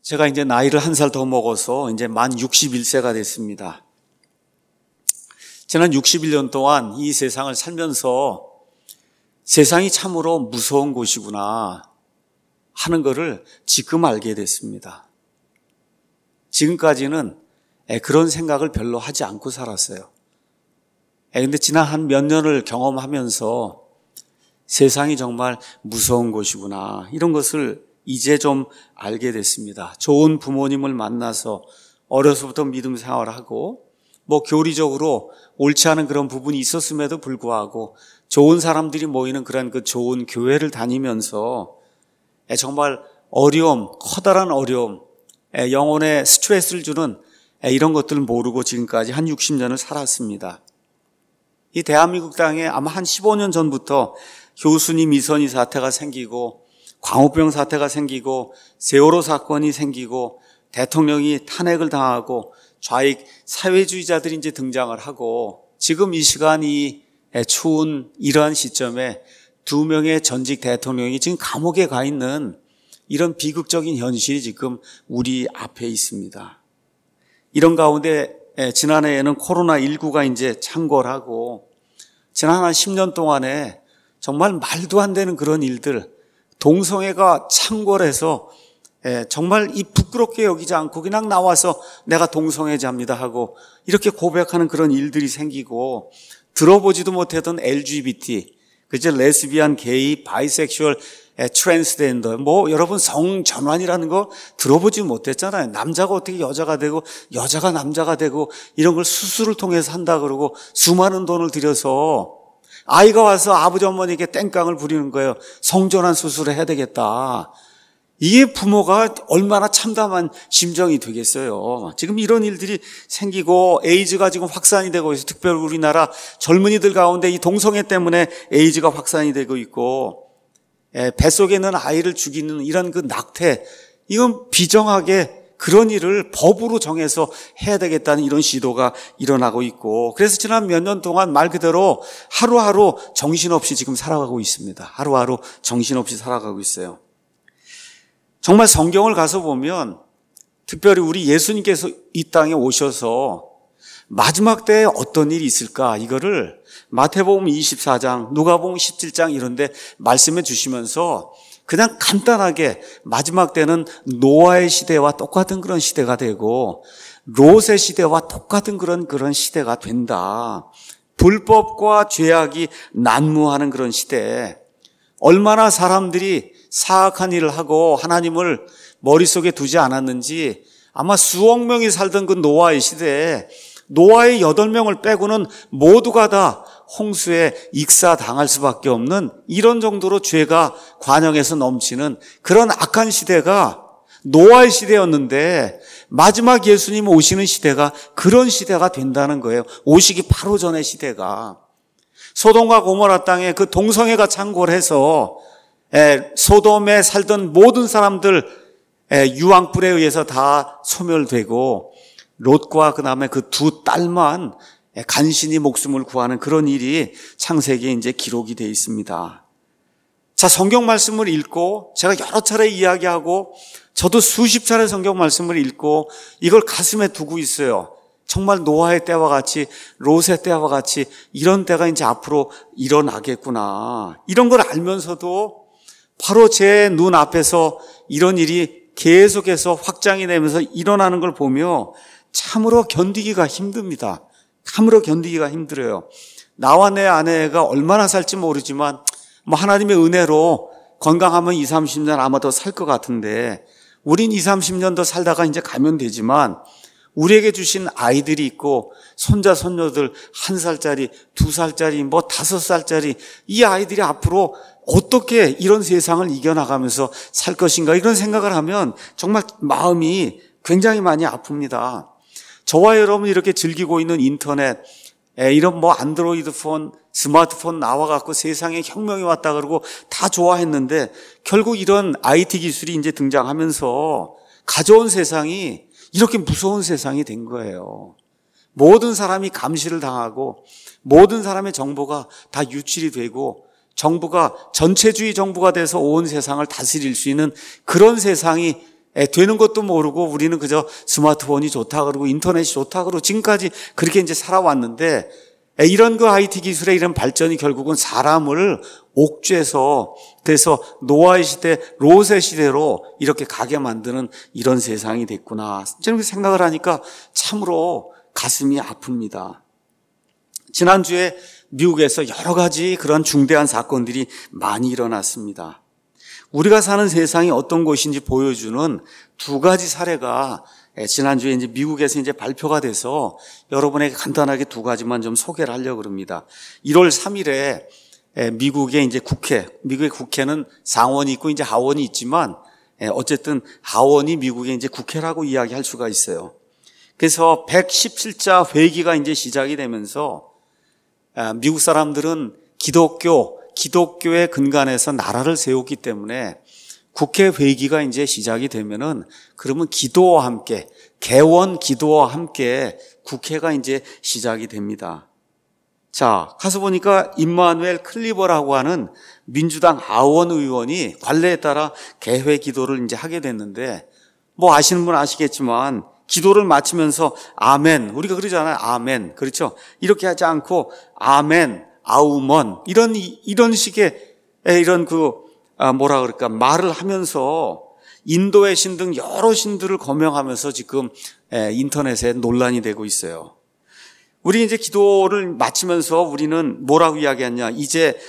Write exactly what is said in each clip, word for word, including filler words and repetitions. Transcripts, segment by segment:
제가 이제 나이를 한 살 더 먹어서 이제 만 육십일 세가 됐습니다. 지난 육십일 년 동안 이 세상을 살면서 세상이 참으로 무서운 곳이구나 하는 것을 지금 알게 됐습니다. 지금까지는 그런 생각을 별로 하지 않고 살았어요. 그런데 지난 한 몇 년을 경험하면서 세상이 정말 무서운 곳이구나 이런 것을 이제 좀 알게 됐습니다. 좋은 부모님을 만나서 어려서부터 믿음 생활을 하고 뭐 교리적으로 옳지 않은 그런 부분이 있었음에도 불구하고 좋은 사람들이 모이는 그런 그 좋은 교회를 다니면서 정말 어려움, 커다란 어려움, 영혼에 스트레스를 주는 이런 것들을 모르고 지금까지 한 육십 년을 살았습니다. 이 대한민국 땅에 아마 한 십오 년 전부터 교수님 이선희 사태가 생기고 광우병 사태가 생기고 세월호 사건이 생기고 대통령이 탄핵을 당하고 좌익 사회주의자들이 이제 등장을 하고 지금 이 시간이 추운 이러한 시점에 두 명의 전직 대통령이 지금 감옥에 가 있는 이런 비극적인 현실이 지금 우리 앞에 있습니다. 이런 가운데 지난해에는 코로나십구가 이제 창궐하고 지난 한 십 년 동안에 정말 말도 안 되는 그런 일들, 동성애가 창궐해서 정말 이 부끄럽게 여기지 않고 그냥 나와서 내가 동성애자입니다 하고 이렇게 고백하는 그런 일들이 생기고 들어보지도 못했던 엘지비티, 그죠? 레스비안, 게이, 바이섹슈얼, 트랜스젠더, 뭐 여러분 성전환이라는 거 들어보지 못했잖아요. 남자가 어떻게 여자가 되고 여자가 남자가 되고 이런 걸 수술을 통해서 한다 그러고 수많은 돈을 들여서 아이가 와서 아버지 어머니에게 땡깡을 부리는 거예요. 성전환 수술을 해야 되겠다. 이게 부모가 얼마나 참담한 심정이 되겠어요. 지금 이런 일들이 생기고 에이즈가 지금 확산이 되고 있어요. 특별히 우리나라 젊은이들 가운데 이 동성애 때문에 에이즈가 확산이 되고 있고 뱃속에 있는 아이를 죽이는 이런 그 낙태, 이건 비정하게 그런 일을 법으로 정해서 해야 되겠다는 이런 시도가 일어나고 있고 그래서 지난 몇 년 동안 말 그대로 하루하루 정신없이 지금 살아가고 있습니다. 하루하루 정신없이 살아가고 있어요. 정말 성경을 가서 보면 특별히 우리 예수님께서 이 땅에 오셔서 마지막 때에 어떤 일이 있을까 이거를 마태복음 이십사 장, 누가복음 십칠 장 이런 데 말씀해 주시면서 그냥 간단하게 마지막 때는 노아의 시대와 똑같은 그런 시대가 되고 롯의 시대와 똑같은 그런 그런 시대가 된다. 불법과 죄악이 난무하는 그런 시대. 얼마나 사람들이 사악한 일을 하고 하나님을 머릿속에 두지 않았는지 아마 수억 명이 살던 그 노아의 시대에 노아의 여덟 명을 빼고는 모두가 다 홍수에 익사당할 수밖에 없는 이런 정도로 죄가 관영에서 넘치는 그런 악한 시대가 노아의 시대였는데 마지막 예수님 오시는 시대가 그런 시대가 된다는 거예요. 오시기 바로 전의 시대가. 소돔과 고모라 땅에 그 동성애가 창궐해서 소돔에 살던 모든 사람들 유황불에 의해서 다 소멸되고 롯과 그 다음에 그 두 딸만 간신히 목숨을 구하는 그런 일이 창세기에 이제 기록이 되어 있습니다. 자, 성경 말씀을 읽고 제가 여러 차례 이야기하고 저도 수십 차례 성경 말씀을 읽고 이걸 가슴에 두고 있어요. 정말 노아의 때와 같이 롯의 때와 같이 이런 때가 이제 앞으로 일어나겠구나. 이런 걸 알면서도 바로 제 눈 앞에서 이런 일이 계속해서 확장이 되면서 일어나는 걸 보며 참으로 견디기가 힘듭니다. 참으로 견디기가 힘들어요. 나와 내 아내가 얼마나 살지 모르지만 뭐 하나님의 은혜로 건강하면 이삼십 년 아마 더 살 것 같은데 우린 이삼십 년 더 살다가 이제 가면 되지만 우리에게 주신 아이들이 있고 손자 손녀들 한 살짜리, 두 살짜리, 뭐 다섯 살짜리 이 아이들이 앞으로 어떻게 이런 세상을 이겨나가면서 살 것인가 이런 생각을 하면 정말 마음이 굉장히 많이 아픕니다. 저와 여러분이 이렇게 즐기고 있는 인터넷, 이런 뭐 안드로이드 폰, 스마트폰 나와갖고 세상에 혁명이 왔다 그러고 다 좋아했는데 결국 이런 아이티 기술이 이제 등장하면서 가져온 세상이 이렇게 무서운 세상이 된 거예요. 모든 사람이 감시를 당하고 모든 사람의 정보가 다 유출이 되고 정부가 전체주의 정부가 돼서 온 세상을 다스릴 수 있는 그런 세상이 되는 것도 모르고 우리는 그저 스마트폰이 좋다 그러고 인터넷이 좋다 그러고 지금까지 그렇게 이제 살아왔는데, 이런 그 아이티 기술의 이런 발전이 결국은 사람을 옥죄서, 그래서 노아의 시대, 롯의 시대로 이렇게 가게 만드는 이런 세상이 됐구나. 저는 그 생각을 하니까 참으로 가슴이 아픕니다. 지난주에 미국에서 여러 가지 그런 중대한 사건들이 많이 일어났습니다. 우리가 사는 세상이 어떤 곳인지 보여주는 두 가지 사례가 지난주에 이제 미국에서 이제 발표가 돼서 여러분에게 간단하게 두 가지만 좀 소개를 하려고 합니다. 일월 삼일에 미국의 이제 국회, 미국의 국회는 상원이 있고 이제 하원이 있지만 어쨌든 하원이 미국의 이제 국회라고 이야기할 수가 있어요. 그래서 백십칠 자 회기가 이제 시작이 되면서 미국 사람들은 기독교, 기독교의 근간에서 나라를 세웠기 때문에 국회 회기가 이제 시작이 되면은 그러면 기도와 함께, 개원 기도와 함께 국회가 이제 시작이 됩니다. 자, 가서 보니까 임마누엘 클리버라고 하는 민주당 하원 의원이 관례에 따라 개회 기도를 이제 하게 됐는데, 뭐 아시는 분 아시겠지만 기도를 마치면서 아멘, 우리가 그러잖아요. 아멘. 그렇죠? 이렇게 하지 않고 아멘, 아우먼 이런 이런 식의 이런 그 아, 뭐라 그럴까 말을 하면서 인도의 신 등 여러 신들을 거명하면서 지금 인터넷에 논란이 되고 있어요. 우리 이제 기도를 마치면서 우리는 뭐라고 이야기하냐? 이제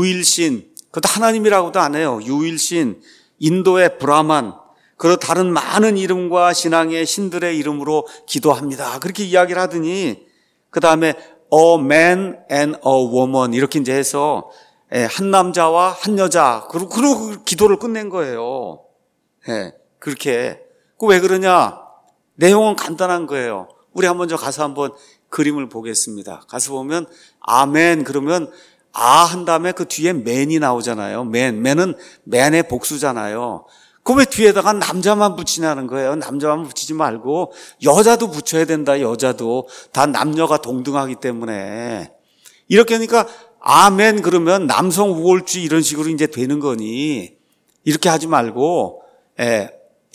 유일신, 그것도 하나님이라고도 안 해요. 유일신, 인도의 브라만, 그리고 다른 많은 이름과 신앙의 신들의 이름으로 기도합니다. 그렇게 이야기를 하더니 그 다음에 a man and a woman 이렇게 이제 해서 한 남자와 한 여자, 그리고, 그리고 기도를 끝낸 거예요. 예, 그렇게. 그 왜 그러냐? 내용은 간단한 거예요. 우리 한번 저 가서 한번 그림을 보겠습니다. 가서 보면, 아멘, 그러면, 아, 한 다음에 그 뒤에 맨이 나오잖아요. 맨. 맨은 맨의 복수잖아요. 그 왜 뒤에다가 남자만 붙이냐는 거예요. 남자만 붙이지 말고, 여자도 붙여야 된다, 여자도. 다 남녀가 동등하기 때문에. 이렇게 하니까, 아멘 그러면 남성 우월주의 이런 식으로 이제 되는 거니 이렇게 하지 말고 에,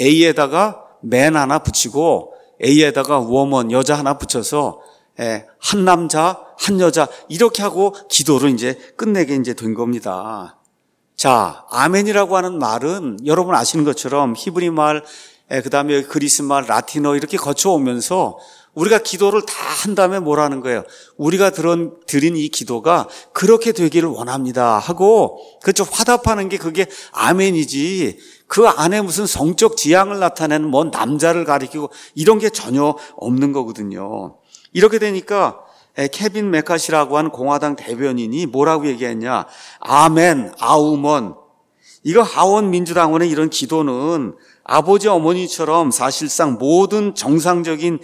A에다가 man 하나 붙이고 A에다가 woman 여자 하나 붙여서 에, 한 남자 한 여자 이렇게 하고 기도를 이제 끝내게 이제 된 겁니다. 자, 아멘이라고 하는 말은 여러분 아시는 것처럼 히브리 말, 그 다음에 그리스 말, 라틴어 이렇게 거쳐오면서 우리가 기도를 다 한 다음에 뭐라는 거예요? 우리가 드린, 드린 이 기도가 그렇게 되기를 원합니다 하고 그렇죠. 화답하는 게 그게 아멘이지 그 안에 무슨 성적 지향을 나타내는 뭔 남자를 가리키고 이런 게 전혀 없는 거거든요. 이렇게 되니까 케빈 메카시라고 하는 공화당 대변인이 뭐라고 얘기했냐? 아멘, 아우먼. 이거 하원 민주당원의 이런 기도는 아버지 어머니처럼 사실상 모든 정상적인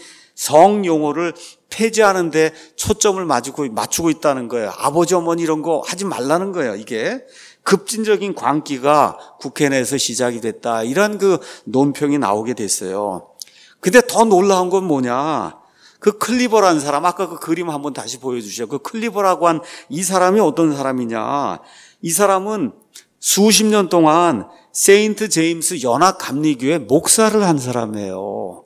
성 용어를 폐지하는 데 초점을 맞추고, 맞추고 있다는 거예요. 아버지 어머니 이런 거 하지 말라는 거예요. 이게 급진적인 광기가 국회 내에서 시작이 됐다. 이런 그 논평이 나오게 됐어요. 근데 더 놀라운 건 뭐냐? 그 클리버라는 사람, 아까 그 그림 한번 다시 보여주시죠. 그 클리버라고 한 이 사람이 어떤 사람이냐? 이 사람은 수십 년 동안 세인트 제임스 연합감리교회 목사를 한 사람이에요.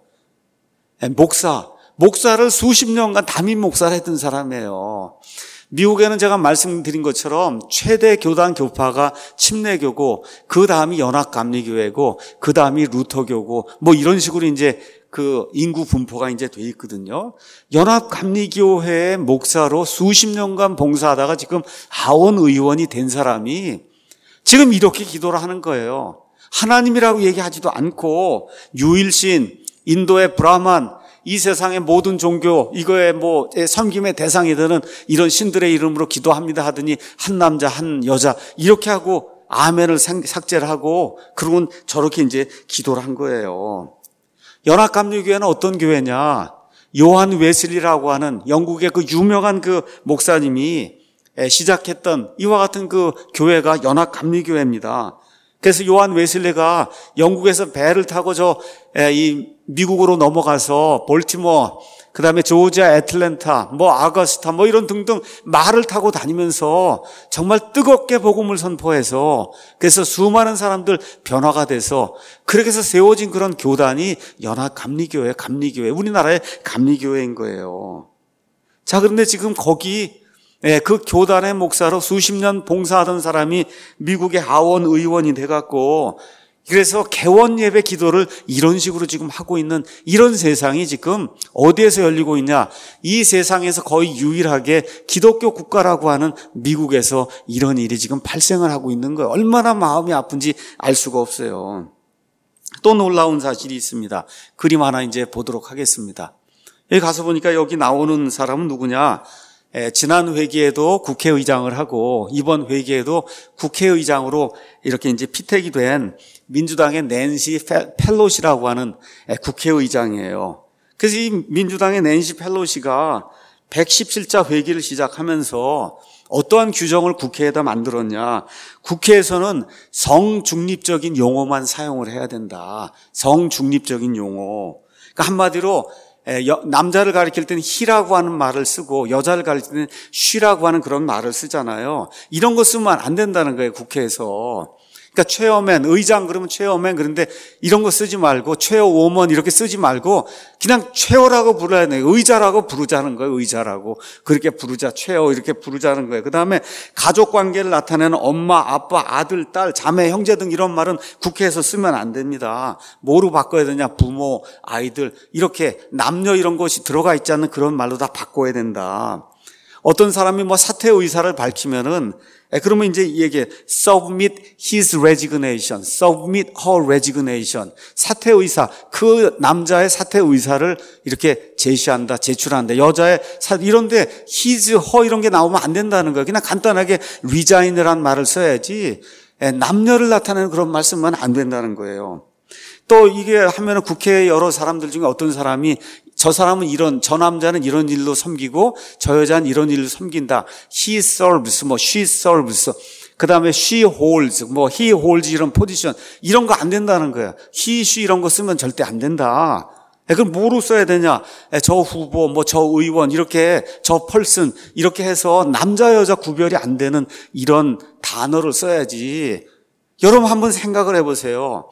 목사, 목사를 수십 년간 담임 목사를 했던 사람이에요. 미국에는 제가 말씀드린 것처럼 최대 교단 교파가 침례교고 그 다음이 연합감리교회고 그 다음이 루터교고 뭐 이런 식으로 이제 그 인구 분포가 이제 돼 있거든요. 연합감리교회의 목사로 수십 년간 봉사하다가 지금 하원 의원이 된 사람이 지금 이렇게 기도를 하는 거예요. 하나님이라고 얘기하지도 않고 유일신, 인도의 브라만, 이 세상의 모든 종교, 이거에 뭐 섬김의 대상이 되는 이런 신들의 이름으로 기도합니다 하더니 한 남자, 한 여자 이렇게 하고 아멘을 삭제를 하고 그러면 저렇게 이제 기도를 한 거예요. 연합감리교회는 어떤 교회냐? 요한 웨슬리라고 하는 영국의 그 유명한 그 목사님이 시작했던 이와 같은 그 교회가 연합감리교회입니다. 그래서 요한 웨슬레가 영국에서 배를 타고 저 이 미국으로 넘어가서 볼티모어, 그 다음에 조지아, 애틀랜타, 뭐 아거스타, 뭐 이런 등등 말을 타고 다니면서 정말 뜨겁게 복음을 선포해서 그래서 수많은 사람들 변화가 돼서 그렇게 해서 세워진 그런 교단이 연합 감리교회, 감리교회, 우리나라의 감리교회인 거예요. 자, 그런데 지금 거기 그 교단의 목사로 수십 년 봉사하던 사람이 미국의 하원 의원이 돼갖고 그래서 개원 예배 기도를 이런 식으로 지금 하고 있는 이런 세상이 지금 어디에서 열리고 있냐? 이 세상에서 거의 유일하게 기독교 국가라고 하는 미국에서 이런 일이 지금 발생을 하고 있는 거예요. 얼마나 마음이 아픈지 알 수가 없어요. 또 놀라운 사실이 있습니다. 그림 하나 이제 보도록 하겠습니다. 여기 가서 보니까 여기 나오는 사람은 누구냐? 에, 지난 회기에도 국회의장을 하고 이번 회기에도 국회의장으로 이렇게 이제 피택이 된 민주당의 낸시 펠로시라고 하는 국회의장이에요. 그래서 이 민주당의 낸시 펠로시가 백십칠 자 회기를 시작하면서 어떠한 규정을 국회에다 만들었냐. 국회에서는 성중립적인 용어만 사용을 해야 된다. 성중립적인 용어. 그러니까 한마디로 남자를 가리킬 때는 he라고 하는 말을 쓰고 여자를 가리킬 때는 she라고 하는 그런 말을 쓰잖아요. 이런 거 쓰면 안 된다는 거예요, 국회에서. 그러니까 체어맨, 의장 그러면 체어맨, 그런데 이런 거 쓰지 말고 체어워먼 이렇게 쓰지 말고 그냥 체어라고 불러야 돼요. 의자라고 부르자는 거예요. 의자라고. 그렇게 부르자. 체어 이렇게 부르자는 거예요. 그다음에 가족 관계를 나타내는 엄마, 아빠, 아들, 딸, 자매, 형제 등 이런 말은 국회에서 쓰면 안 됩니다. 뭐로 바꿔야 되냐? 부모, 아이들 이렇게 남녀 이런 것이 들어가 있지 않는 그런 말로 다 바꿔야 된다. 어떤 사람이 뭐 사퇴 의사를 밝히면은 그러면 이제 이게 submit his resignation, submit her resignation. 사퇴 의사, 그 남자의 사퇴 의사를 이렇게 제시한다, 제출한다. 여자의 사, 이런데 his, her 이런 게 나오면 안 된다는 거예요. 그냥 간단하게 resign이라는 말을 써야지 남녀를 나타내는 그런 말 쓰면 안 된다는 거예요. 또 이게 하면은 국회에 여러 사람들 중에 어떤 사람이 저 사람은 이런, 저 남자는 이런 일로 섬기고 저 여자는 이런 일로 섬긴다. He serves, 뭐 she serves. 그 다음에 she holds, 뭐 he holds 이런 포지션. 이런 거 안 된다는 거예요. he, she 이런 거 쓰면 절대 안 된다. 그럼 뭐로 써야 되냐? 저 후보, 뭐 저 의원 이렇게 저 펄슨 이렇게 해서 남자 여자 구별이 안 되는 이런 단어를 써야지. 여러분 한번 생각을 해보세요.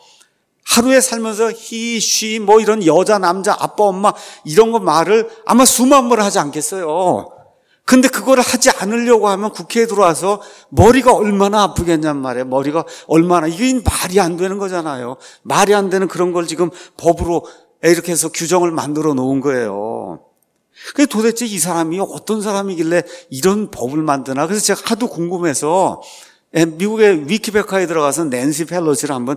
하루에 살면서 he, she 뭐 이런 여자, 남자, 아빠, 엄마 이런 거 말을 아마 수만 번을 하지 않겠어요. 근데 그거를 하지 않으려고 하면 국회에 들어와서 머리가 얼마나 아프겠냔 말이에요. 머리가 얼마나, 이게 말이 안 되는 거잖아요. 말이 안 되는 그런 걸 지금 법으로 이렇게 해서 규정을 만들어 놓은 거예요. 근데 도대체 이 사람이 어떤 사람이길래 이런 법을 만드나. 그래서 제가 하도 궁금해서 미국의 위키백과에 들어가서 낸시 펠로시를 한번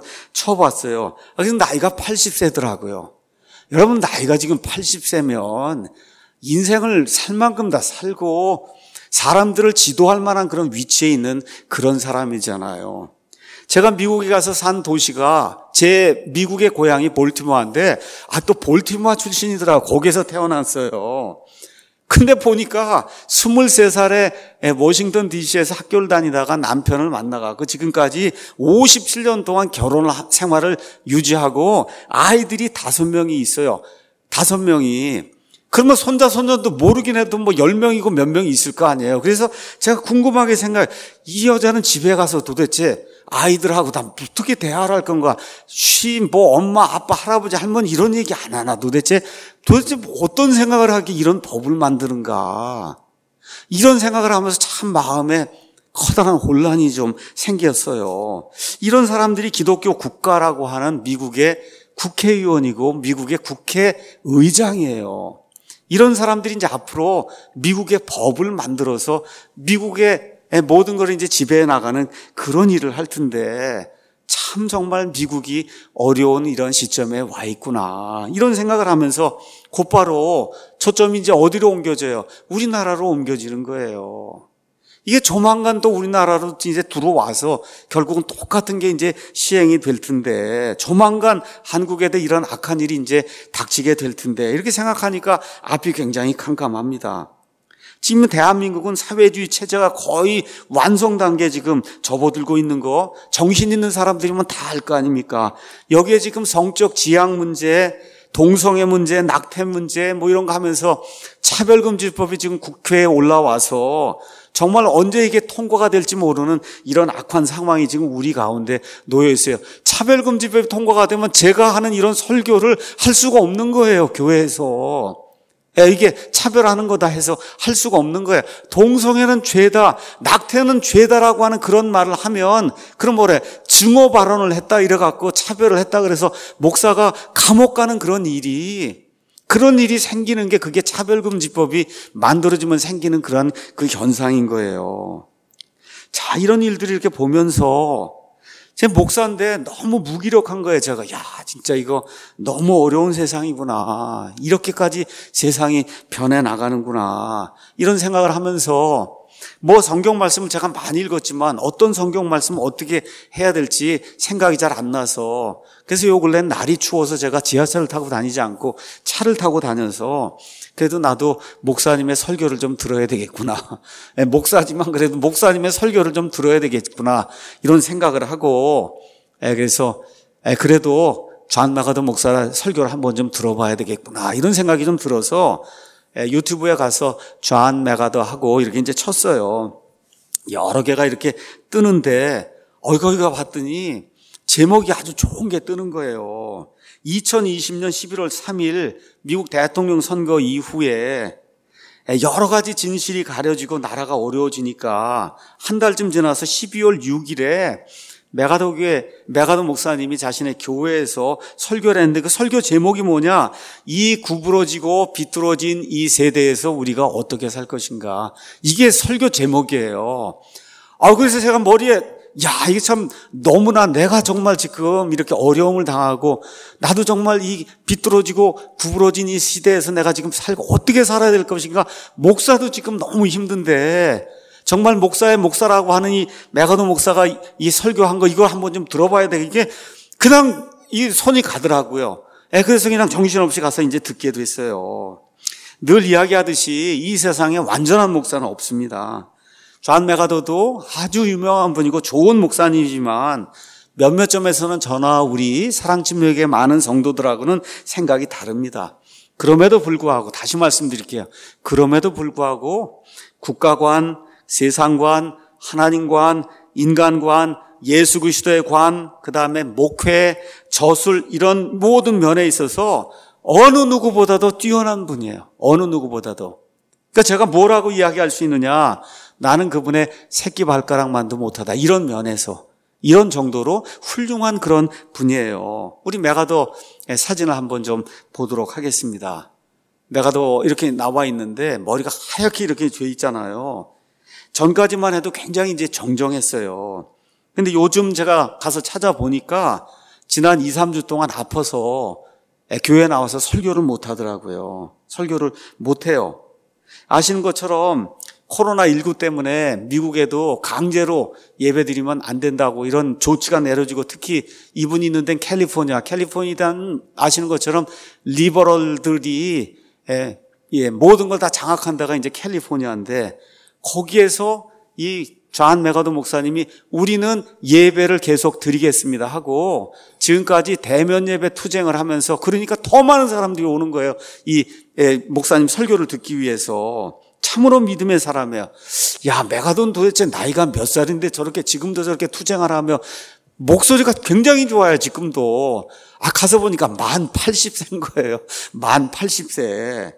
쳐봤어요. 그래서 나이가 팔십 세더라고요. 여러분 나이가 지금 팔십 세면 인생을 살 만큼 다 살고 사람들을 지도할 만한 그런 위치에 있는 그런 사람이잖아요. 제가 미국에 가서 산 도시가 제 미국의 고향이 볼티모어인데 아, 또 볼티모어 출신이더라고요. 거기서 태어났어요. 근데 보니까 스물세 살에 워싱턴 디씨에서 학교를 다니다가 남편을 만나가고 지금까지 오십칠 년 동안 결혼 생활을 유지하고 아이들이 다섯 명이 있어요. 다섯 명이. 그러면 손자, 손녀도 모르긴 해도 뭐 열 명이고 몇 명이 있을 거 아니에요. 그래서 제가 궁금하게 생각해. 이 여자는 집에 가서 도대체 아이들하고 다 어떻게 대화를 할 건가? 쉬, 뭐 엄마, 아빠, 할아버지, 할머니 이런 얘기 안 하나? 도대체, 도대체 뭐 어떤 생각을 하기 이런 법을 만드는가? 이런 생각을 하면서 참 마음에 커다란 혼란이 좀 생겼어요. 이런 사람들이 기독교 국가라고 하는 미국의 국회의원이고 미국의 국회의장이에요. 이런 사람들이 이제 앞으로 미국의 법을 만들어서 미국의 모든 걸 이제 지배해 나가는 그런 일을 할 텐데 참 정말 미국이 어려운 이런 시점에 와 있구나. 이런 생각을 하면서 곧바로 초점이 이제 어디로 옮겨져요? 우리나라로 옮겨지는 거예요. 이게 조만간 또 우리나라로 이제 들어와서 결국은 똑같은 게 이제 시행이 될 텐데 조만간 한국에도 이런 악한 일이 이제 닥치게 될 텐데 이렇게 생각하니까 앞이 굉장히 캄캄합니다. 지금 대한민국은 사회주의 체제가 거의 완성 단계에 지금 접어들고 있는 거 정신 있는 사람들이면 다 알 거 아닙니까? 여기에 지금 성적 지향 문제, 동성애 문제, 낙태 문제 뭐 이런 거 하면서 차별금지법이 지금 국회에 올라와서 정말 언제 이게 통과가 될지 모르는 이런 악한 상황이 지금 우리 가운데 놓여 있어요. 차별금지법이 통과가 되면 제가 하는 이런 설교를 할 수가 없는 거예요, 교회에서. 이게 차별하는 거다 해서 할 수가 없는 거예요. 동성애는 죄다, 낙태는 죄다라고 하는 그런 말을 하면 그럼 뭐래? 증오 발언을 했다 이래갖고 차별을 했다 그래서 목사가 감옥 가는 그런 일이 그런 일이 생기는 게 그게 차별금지법이 만들어지면 생기는 그런 그 현상인 거예요. 자, 이런 일들을 이렇게 보면서 제 목사인데 너무 무기력한 거예요. 제가 야 진짜 이거 너무 어려운 세상이구나. 이렇게까지 세상이 변해 나가는구나. 이런 생각을 하면서 뭐 성경 말씀을 제가 많이 읽었지만 어떤 성경 말씀을 어떻게 해야 될지 생각이 잘 안 나서 그래서 요 근래는 날이 추워서 제가 지하철을 타고 다니지 않고 차를 타고 다녀서 그래도 나도 목사님의 설교를 좀 들어야 되겠구나. 목사지만 그래도 목사님의 설교를 좀 들어야 되겠구나. 이런 생각을 하고 그래서 그래도 존 맥가더 목사 설교를 한번 좀 들어봐야 되겠구나. 이런 생각이 좀 들어서 유튜브에 가서 존 맥가더 하고 이렇게 이제 쳤어요. 여러 개가 이렇게 뜨는데 어이 거기가 봤더니 제목이 아주 좋은 게 뜨는 거예요. 이천이십 년 십일월 삼일 미국 대통령 선거 이후에 여러 가지 진실이 가려지고 나라가 어려워지니까 한 달쯤 지나서 십이월 육일에 메가더 교회, 메가더 목사님이 자신의 교회에서 설교를 했는데 그 설교 제목이 뭐냐? 이 구부러지고 비뚤어진 이 세대에서 우리가 어떻게 살 것인가. 이게 설교 제목이에요. 아, 그래서 제가 머리에 야, 이게 참 너무나 내가 정말 지금 이렇게 어려움을 당하고 나도 정말 이 비뚤어지고 구부러진 이 시대에서 내가 지금 살고 어떻게 살아야 될 것인가. 목사도 지금 너무 힘든데 정말 목사의 목사라고 하는 이 메가더 목사가 이 설교한 거 이걸 한번 좀 들어봐야 돼. 이게 그냥 이 손이 가더라고요. 그래서 그냥 정신없이 가서 이제 듣게 됐어요. 늘 이야기하듯이 이 세상에 완전한 목사는 없습니다. 존 맥가더도 아주 유명한 분이고 좋은 목사님이지만 몇몇 점에서는 저나 우리 사랑침례교회 많은 성도들하고는 생각이 다릅니다. 그럼에도 불구하고 다시 말씀드릴게요. 그럼에도 불구하고 국가관, 세상관, 하나님관, 인간관, 예수 그리스도의 관, 그다음에 목회, 저술 이런 모든 면에 있어서 어느 누구보다도 뛰어난 분이에요. 어느 누구보다도. 그러니까 제가 뭐라고 이야기할 수 있느냐? 나는 그분의 새끼 발가락만도 못하다. 이런 면에서 이런 정도로 훌륭한 그런 분이에요. 우리 메가더 사진을 한번 좀 보도록 하겠습니다. 메가더 이렇게 나와 있는데 머리가 하얗게 이렇게 돼 있잖아요. 전까지만 해도 굉장히 이제 정정했어요. 근데 요즘 제가 가서 찾아보니까 지난 이, 삼 주 동안 아파서 교회 나와서 설교를 못 하더라고요. 설교를 못 해요. 아시는 것처럼 코로나십구 때문에 미국에도 강제로 예배드리면 안 된다고 이런 조치가 내려지고 특히 이분이 있는 데는 캘리포니아, 캘리포니아는 아시는 것처럼 리버럴들이 예, 예, 모든 걸 다 장악한 데가 이제 캘리포니아인데 거기에서 이 존 맥가더 목사님이 우리는 예배를 계속 드리겠습니다 하고 지금까지 대면 예배 투쟁을 하면서 그러니까 더 많은 사람들이 오는 거예요. 이 예, 목사님 설교를 듣기 위해서. 참으로 믿음의 사람이에요. 야, 메가더는 도대체 나이가 몇 살인데 저렇게 지금도 저렇게 투쟁을 하며 목소리가 굉장히 좋아요. 지금도. 아, 가서 보니까 만 팔십 세인 거예요. 만 팔십 세.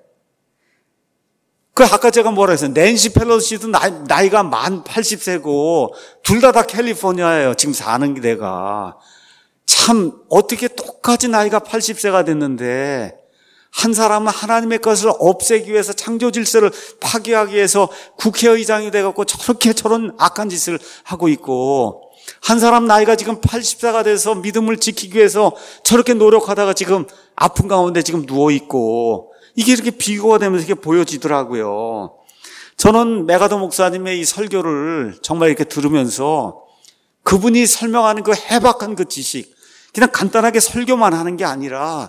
그 아까 제가 뭐라 했어요? 낸시 펠로시도 나이, 나이가 만 팔십 세고 둘 다 다 캘리포니아예요. 지금 사는 데가. 참 어떻게 똑같이 나이가 팔십 세가 됐는데 한 사람은 하나님의 것을 없애기 위해서 창조 질서를 파괴하기 위해서 국회의장이 돼갖고 저렇게 저런 악한 짓을 하고 있고 한 사람 나이가 지금 팔십 세가 돼서 믿음을 지키기 위해서 저렇게 노력하다가 지금 아픈 가운데 지금 누워있고 이게 이렇게 비교가 되면서 이렇게 보여지더라고요. 저는 메가더 목사님의 이 설교를 정말 이렇게 들으면서 그분이 설명하는 그 해박한 그 지식 그냥 간단하게 설교만 하는 게 아니라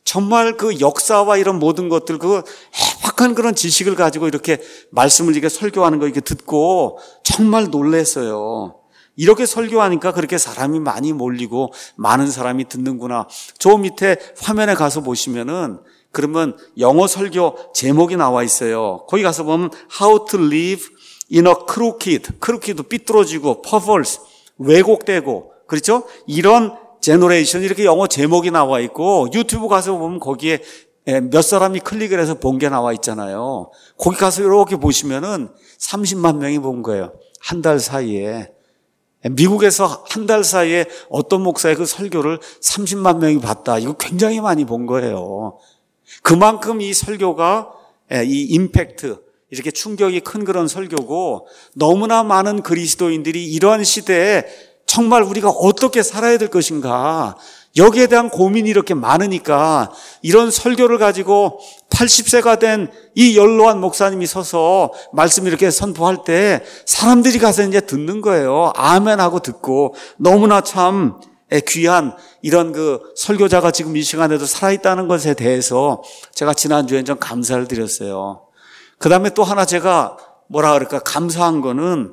정말 그 역사와 이런 모든 것들, 그 해박한 그런 지식을 가지고 이렇게 말씀을 이렇게 설교하는 거 이렇게 듣고 정말 놀랐어요. 이렇게 설교하니까 그렇게 사람이 많이 몰리고 많은 사람이 듣는구나. 저 밑에 화면에 가서 보시면은 그러면 영어 설교 제목이 나와 있어요. 거기 가서 보면 How to live in a crooked, crooked 삐뚤어지고 perverse, 왜곡되고, 그렇죠? 이런 제너레이션 이렇게 영어 제목이 나와 있고, 유튜브 가서 보면 거기에 몇 사람이 클릭을 해서 본 게 나와 있잖아요. 거기 가서 이렇게 보시면은 삼십만 명이 본 거예요. 한 달 사이에. 미국에서 한 달 사이에 어떤 목사의 그 설교를 삼십만 명이 봤다. 이거 굉장히 많이 본 거예요. 그만큼 이 설교가, 이 임팩트, 이렇게 충격이 큰 그런 설교고, 너무나 많은 그리스도인들이 이러한 시대에 정말 우리가 어떻게 살아야 될 것인가, 여기에 대한 고민이 이렇게 많으니까 이런 설교를 가지고 팔십 세가 된 이 연로한 목사님이 서서 말씀 이렇게 선포할 때 사람들이 가서 이제 듣는 거예요. 아멘하고 듣고, 너무나 참 귀한 이런 그 설교자가 지금 이 시간에도 살아있다는 것에 대해서 제가 지난주에 좀 감사를 드렸어요. 그 다음에 또 하나 제가 뭐라 그럴까 감사한 거는,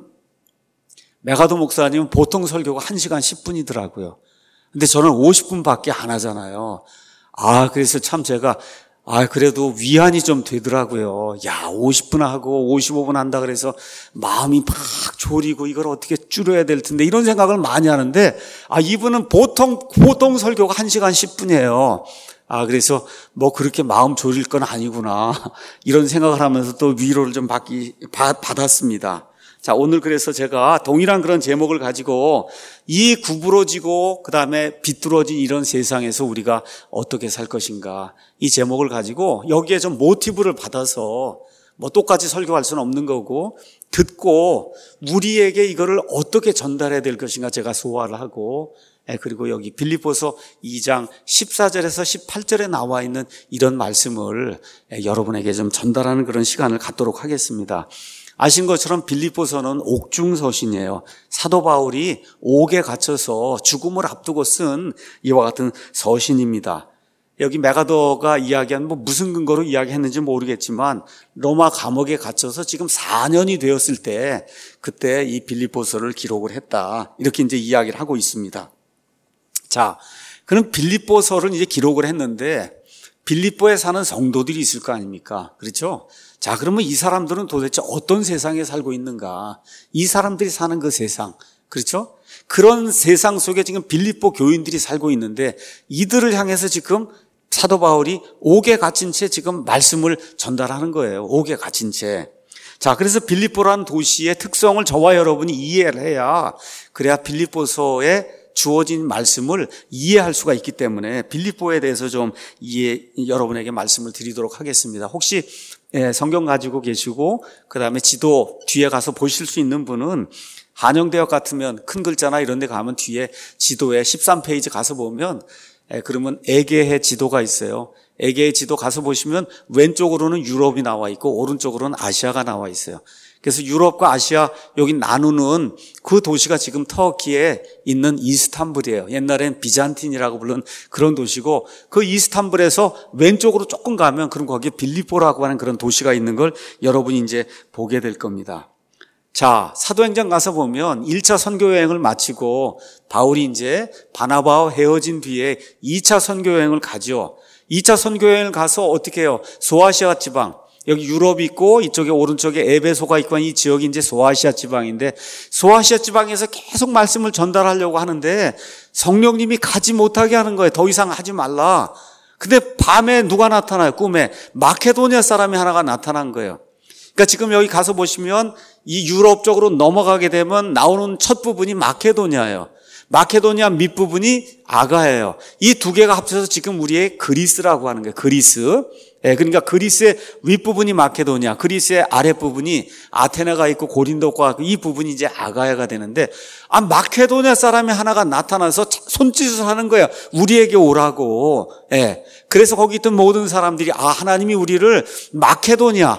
메가도 목사님은 보통 설교가 한 시간 십 분이더라고요. 근데 저는 오십 분밖에 안 하잖아요. 아, 그래서 참 제가, 아, 그래도 위안이 좀 되더라고요. 야, 오십 분 하고 오십오 분 한다 그래서 마음이 막 졸이고 이걸 어떻게 줄여야 될 텐데, 이런 생각을 많이 하는데, 아, 이분은 보통, 보통 설교가 한 시간 십 분이에요. 아, 그래서 뭐 그렇게 마음 졸일 건 아니구나. 이런 생각을 하면서 또 위로를 좀 받기, 받, 받았습니다. 자, 오늘 그래서 제가 동일한 그런 제목을 가지고 이 구부러지고 그 다음에 비뚤어진 이런 세상에서 우리가 어떻게 살 것인가, 이 제목을 가지고 여기에 좀 모티브를 받아서, 뭐 똑같이 설교할 수는 없는 거고, 듣고 우리에게 이거를 어떻게 전달해야 될 것인가 제가 소화를 하고, 그리고 여기 빌립보서 이 장 십사 절에서 십팔 절에 나와 있는 이런 말씀을 여러분에게 좀 전달하는 그런 시간을 갖도록 하겠습니다. 아신 것처럼 빌립보서는 옥중서신이에요. 사도 바울이 옥에 갇혀서 죽음을 앞두고 쓴 이와 같은 서신입니다. 여기 메가더가 이야기한, 뭐 무슨 근거로 이야기했는지 모르겠지만 로마 감옥에 갇혀서 지금 사 년이 되었을 때 그때 이 빌립보서를 기록을 했다, 이렇게 이제 이야기를 하고 있습니다. 자, 그럼 빌립보서를 이제 기록을 했는데 빌립보에 사는 성도들이 있을 거 아닙니까? 그렇죠? 자, 그러면 이 사람들은 도대체 어떤 세상에 살고 있는가? 이 사람들이 사는 그 세상, 그렇죠? 그런 세상 속에 지금 빌립보 교인들이 살고 있는데, 이들을 향해서 지금 사도 바울이 옥에 갇힌 채 지금 말씀을 전달하는 거예요. 옥에 갇힌 채. 자, 그래서 빌립보라는 도시의 특성을 저와 여러분이 이해를 해야, 그래야 빌립보서에 주어진 말씀을 이해할 수가 있기 때문에 빌립보에 대해서 좀 이해, 여러분에게 말씀을 드리도록 하겠습니다. 혹시 성경 가지고 계시고 그 다음에 지도 뒤에 가서 보실 수 있는 분은 한영대역 같으면 큰 글자나 이런 데 가면 뒤에 지도에 십삼 페이지 가서 보면, 그러면 에게해 지도가 있어요. 에게해 지도 가서 보시면 왼쪽으로는 유럽이 나와 있고 오른쪽으로는 아시아가 나와 있어요. 그래서 유럽과 아시아 여기 나누는 그 도시가 지금 터키에 있는 이스탄불이에요. 옛날엔 비잔틴이라고 부르는 그런 도시고, 그 이스탄불에서 왼쪽으로 조금 가면 그럼 거기에 빌립보라고 하는 그런 도시가 있는 걸 여러분이 이제 보게 될 겁니다. 자, 사도행전 가서 보면 일 차 선교여행을 마치고 바울이 이제 바나바와 헤어진 뒤에 이 차 선교여행을 가죠. 이 차 선교여행을 가서 어떻게 해요? 소아시아 지방, 여기 유럽이 있고 이쪽에 오른쪽에 에베소가 있고 이 지역이 이제 소아시아 지방인데, 소아시아 지방에서 계속 말씀을 전달하려고 하는데 성령님이 가지 못하게 하는 거예요. 더 이상 하지 말라. 근데 밤에 누가 나타나요? 꿈에 마케도니아 사람이 하나가 나타난 거예요. 그러니까 지금 여기 가서 보시면 이 유럽 쪽으로 넘어가게 되면 나오는 첫 부분이 마케도니아예요. 마케도니아 밑부분이 아가예요. 이 두 개가 합쳐서 지금 우리의 그리스라고 하는 거예요. 그리스. 예, 그러니까 그리스의 윗부분이 마케도니아, 그리스의 아랫부분이 아테네가 있고 고린도가 있고 이 부분이 이제 아가야가 되는데, 아, 마케도니아 사람이 하나가 나타나서 손짓을 하는 거야. 우리에게 오라고. 예. 그래서 거기 있던 모든 사람들이, 아, 하나님이 우리를 마케도니아,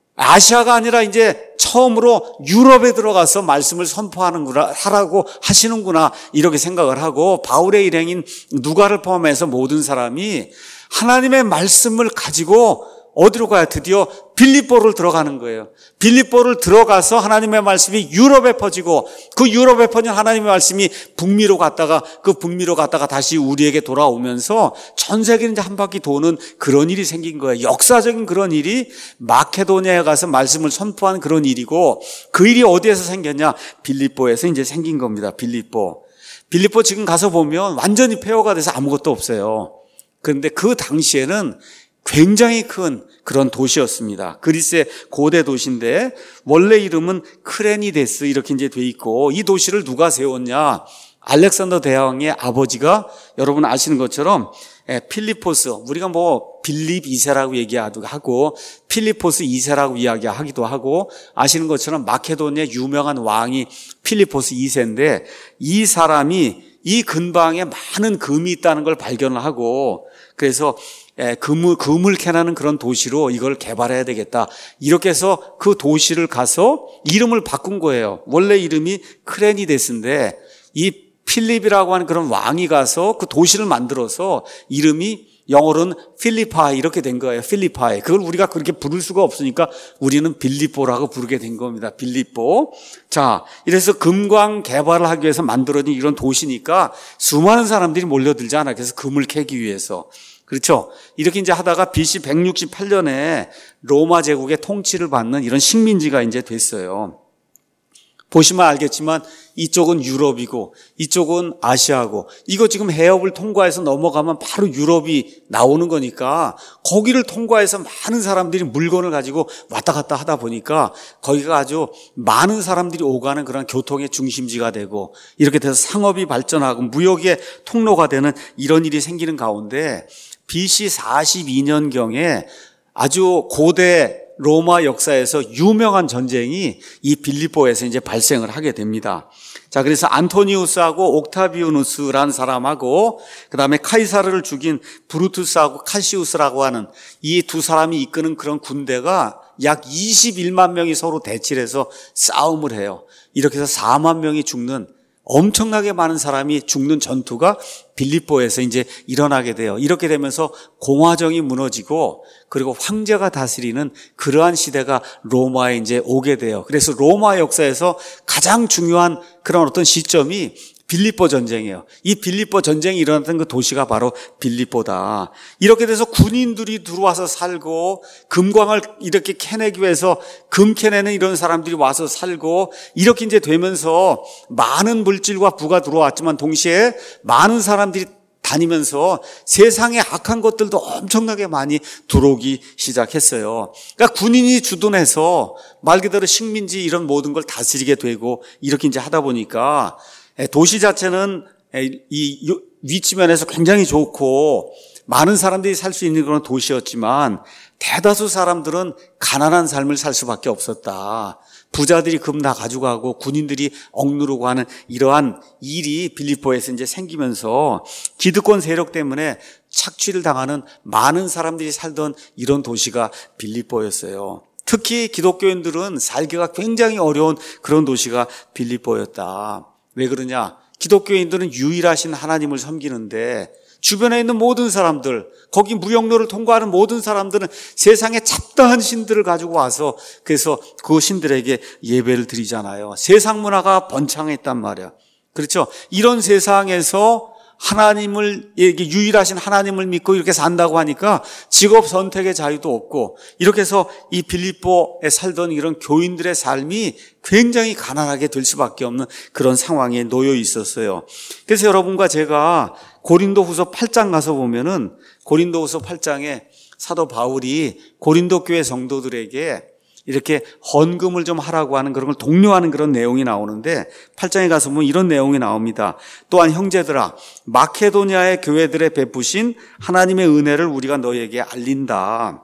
아시아가 아니라 이제 처음으로 유럽에 들어가서 말씀을 선포하는구나, 하라고 하시는구나, 이렇게 생각을 하고 바울의 일행인 누가를 포함해서 모든 사람이 하나님의 말씀을 가지고 어디로 가야 드디어 빌립보를 들어가는 거예요. 빌립보를 들어가서 하나님의 말씀이 유럽에 퍼지고 그 유럽에 퍼진 하나님의 말씀이 북미로 갔다가 그 북미로 갔다가 다시 우리에게 돌아오면서 전 세계를 이제 한 바퀴 도는 그런 일이 생긴 거예요. 역사적인 그런 일이 마케도니아에 가서 말씀을 선포한 그런 일이고 그 일이 어디에서 생겼냐? 빌립보에서 이제 생긴 겁니다. 빌립보. 빌립보 지금 가서 보면 완전히 폐허가 돼서 아무것도 없어요. 그런데 그 당시에는 굉장히 큰 그런 도시였습니다. 그리스의 고대 도시인데 원래 이름은 크레니데스 이렇게 이제 돼 있고 이 도시를 누가 세웠냐? 알렉산더 대왕의 아버지가 여러분 아시는 것처럼 필리포스, 우리가 뭐 빌립 이 세라고 얘기하기도 하고 필리포스 이 세라고 이야기하기도 하고 아시는 것처럼 마케도니아 유명한 왕이 필리포스 이 세인데 이 사람이 이 근방에 많은 금이 있다는 걸 발견을 하고 그래서 금을, 금을 캐나는 그런 도시로 이걸 개발해야 되겠다. 이렇게 해서 그 도시를 가서 이름을 바꾼 거예요. 원래 이름이 크레니데스인데 이 필립이라고 하는 그런 왕이 가서 그 도시를 만들어서 이름이 영어로는 필리파이 이렇게 된 거예요. 필리파이. 그걸 우리가 그렇게 부를 수가 없으니까 우리는 빌립보라고 부르게 된 겁니다. 빌립보. 자, 이래서 금광 개발을 하기 위해서 만들어진 이런 도시니까 수많은 사람들이 몰려들잖아요. 그래서 금을 캐기 위해서. 그렇죠? 이렇게 이제 하다가 비씨 백육십팔 년에 로마 제국의 통치를 받는 이런 식민지가 이제 됐어요. 보시면 알겠지만 이쪽은 유럽이고 이쪽은 아시아고 이거 지금 해협을 통과해서 넘어가면 바로 유럽이 나오는 거니까 거기를 통과해서 많은 사람들이 물건을 가지고 왔다 갔다 하다 보니까 거기가 아주 많은 사람들이 오가는 그런 교통의 중심지가 되고 이렇게 돼서 상업이 발전하고 무역의 통로가 되는 이런 일이 생기는 가운데 비씨 사십이 년경에 아주 고대 로마 역사에서 유명한 전쟁이 이 빌립보에서 이제 발생을 하게 됩니다. 자, 그래서 안토니우스하고 옥타비우누스라는 사람하고 그다음에 카이사르를 죽인 브루투스하고 카시우스라고 하는 이 두 사람이 이끄는 그런 군대가 약 이십일만 명이 서로 대치해서 싸움을 해요. 이렇게 해서 사만 명이 죽는 엄청나게 많은 사람이 죽는 전투가 빌립보에서 이제 일어나게 돼요. 이렇게 되면서 공화정이 무너지고 그리고 황제가 다스리는 그러한 시대가 로마에 이제 오게 돼요. 그래서 로마 역사에서 가장 중요한 그런 어떤 시점이 빌립보 전쟁이에요. 이 빌립보 전쟁이 일어났던 그 도시가 바로 빌립보다. 이렇게 돼서 군인들이 들어와서 살고 금광을 이렇게 캐내기 위해서 금 캐내는 이런 사람들이 와서 살고 이렇게 이제 되면서 많은 물질과 부가 들어왔지만 동시에 많은 사람들이 다니면서 세상에 악한 것들도 엄청나게 많이 들어오기 시작했어요. 그러니까 군인이 주둔해서 말 그대로 식민지 이런 모든 걸 다스리게 되고 이렇게 이제 하다 보니까 도시 자체는 이 위치면에서 굉장히 좋고 많은 사람들이 살 수 있는 그런 도시였지만 대다수 사람들은 가난한 삶을 살 수밖에 없었다. 부자들이 금 다 가져가고 군인들이 억누르고 하는 이러한 일이 빌립보에서 이제 생기면서 기득권 세력 때문에 착취를 당하는 많은 사람들이 살던 이런 도시가 빌립보였어요. 특히 기독교인들은 살기가 굉장히 어려운 그런 도시가 빌립보였다. 왜 그러냐? 기독교인들은 유일하신 하나님을 섬기는데 주변에 있는 모든 사람들, 거기 무역로를 통과하는 모든 사람들은 세상에 잡다한 신들을 가지고 와서 그래서 그 신들에게 예배를 드리잖아요. 세상 문화가 번창했단 말이야. 그렇죠? 이런 세상에서 하나님을, 유일하신 하나님을 믿고 이렇게 산다고 하니까 직업 선택의 자유도 없고 이렇게 해서 이 빌립보에 살던 이런 교인들의 삶이 굉장히 가난하게 될 수밖에 없는 그런 상황에 놓여 있었어요. 그래서 여러분과 제가 고린도후서 팔 장 가서 보면은 고린도후서 팔 장에 사도 바울이 고린도 교회 성도들에게 이렇게 헌금을 좀 하라고 하는 그런 걸 독려하는 그런 내용이 나오는데 팔 장에 가서 보면 이런 내용이 나옵니다. 또한 형제들아 마케도니아의 교회들에 베푸신 하나님의 은혜를 우리가 너희에게 알린다.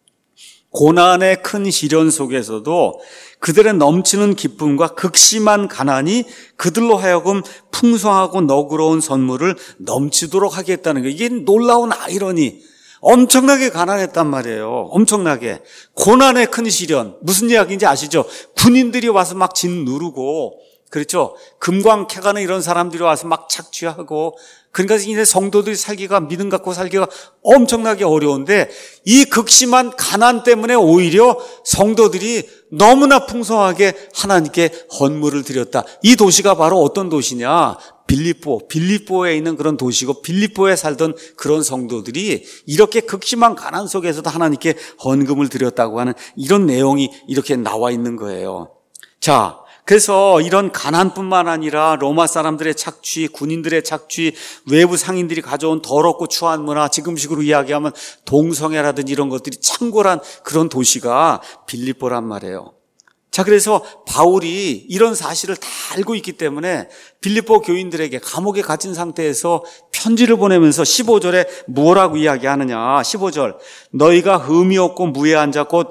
고난의 큰 시련 속에서도 그들의 넘치는 기쁨과 극심한 가난이 그들로 하여금 풍성하고 너그러운 선물을 넘치도록 하겠다는 거예요. 이게 놀라운 아이러니. 엄청나게 가난했단 말이에요. 엄청나게. 고난의 큰 시련. 무슨 이야기인지 아시죠? 군인들이 와서 막 진 누르고, 그렇죠? 금광 캐가는 이런 사람들이 와서 막 착취하고, 그러니까 이제 성도들이 살기가, 믿음 갖고 살기가 엄청나게 어려운데 이 극심한 가난 때문에 오히려 성도들이 너무나 풍성하게 하나님께 헌물을 드렸다. 이 도시가 바로 어떤 도시냐? 빌립보, 빌립보에 있는 그런 도시고 빌립보에 살던 그런 성도들이 이렇게 극심한 가난 속에서도 하나님께 헌금을 드렸다고 하는 이런 내용이 이렇게 나와 있는 거예요. 자, 그래서 이런 가난뿐만 아니라 로마 사람들의 착취, 군인들의 착취, 외부 상인들이 가져온 더럽고 추한 문화, 지금식으로 이야기하면 동성애라든지 이런 것들이 창궐한 그런 도시가 빌립보란 말이에요. 자, 그래서 바울이 이런 사실을 다 알고 있기 때문에 빌립보 교인들에게 감옥에 갇힌 상태에서 편지를 보내면서 십오 절에 뭐라고 이야기하느냐. 십오 절, 너희가 흠이 없고 무해한 자 곧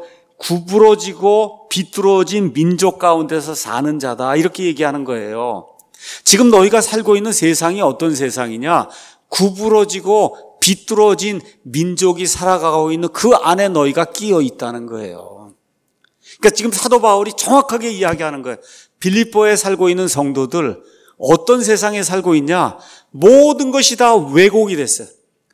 구부러지고 비뚤어진 민족 가운데서 사는 자다, 이렇게 얘기하는 거예요. 지금 너희가 살고 있는 세상이 어떤 세상이냐? 구부러지고 비뚤어진 민족이 살아가고 있는 그 안에 너희가 끼어 있다는 거예요. 그러니까 지금 사도 바울이 정확하게 이야기하는 거예요. 빌립보에 살고 있는 성도들, 어떤 세상에 살고 있냐? 모든 것이 다 왜곡이 됐어요.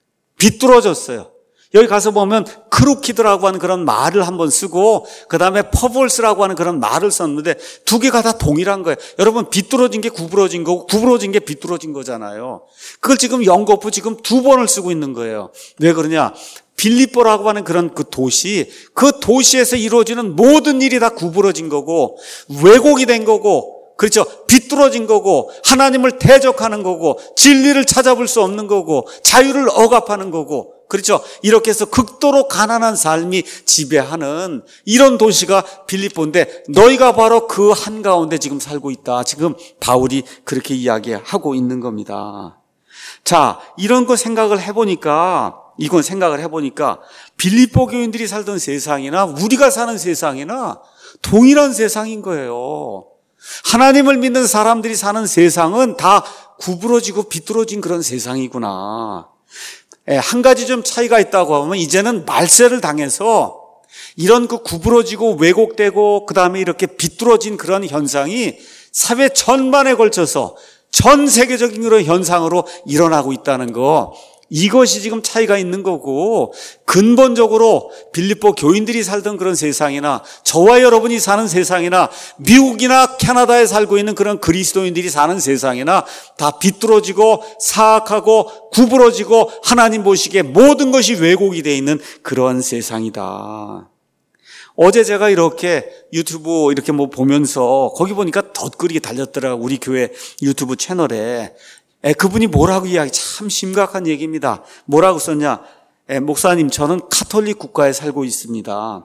비뚤어졌어요. 여기 가서 보면 크루키드라고 하는 그런 말을 한번 쓰고 그 다음에 퍼볼스라고 하는 그런 말을 썼는데 두 개가 다 동일한 거예요. 여러분, 비뚤어진 게 구부러진 거고 구부러진 게 비뚤어진 거잖아요. 그걸 지금 연거푸 지금 두 번을 쓰고 있는 거예요. 왜 그러냐? 빌립보라고 하는 그런 그 도시, 그 도시에서 이루어지는 모든 일이 다 구부러진 거고 왜곡이 된 거고, 그렇죠, 비뚤어진 거고 하나님을 대적하는 거고 진리를 찾아볼 수 없는 거고 자유를 억압하는 거고, 그렇죠, 이렇게 해서 극도로 가난한 삶이 지배하는 이런 도시가 빌립보인데 너희가 바로 그 한가운데 지금 살고 있다. 지금 바울이 그렇게 이야기하고 있는 겁니다. 자, 이런 거 생각을 해보니까 이건 생각을 해보니까 빌립보 교인들이 살던 세상이나 우리가 사는 세상이나 동일한 세상인 거예요. 하나님을 믿는 사람들이 사는 세상은 다 구부러지고 비뚤어진 그런 세상이구나. 한 가지 좀 차이가 있다고 하면 이제는 말세를 당해서 이런 그 구부러지고 왜곡되고 그 다음에 이렇게 비뚤어진 그런 현상이 사회 전반에 걸쳐서 전 세계적인 그런 현상으로 일어나고 있다는 거, 이것이 지금 차이가 있는 거고, 근본적으로 빌립보 교인들이 살던 그런 세상이나 저와 여러분이 사는 세상이나 미국이나 캐나다에 살고 있는 그런 그리스도인들이 사는 세상이나 다 비뚤어지고 사악하고 구부러지고 하나님 보시기에 모든 것이 왜곡이 되어 있는 그런 세상이다. 어제 제가 이렇게 유튜브 이렇게 뭐 보면서 거기 보니까 덧글이 달렸더라고요. 우리 교회 유튜브 채널에. 에, 그분이 뭐라고 이야기, 참 심각한 얘기입니다. 뭐라고 썼냐? 에, 목사님, 저는 카톨릭 국가에 살고 있습니다.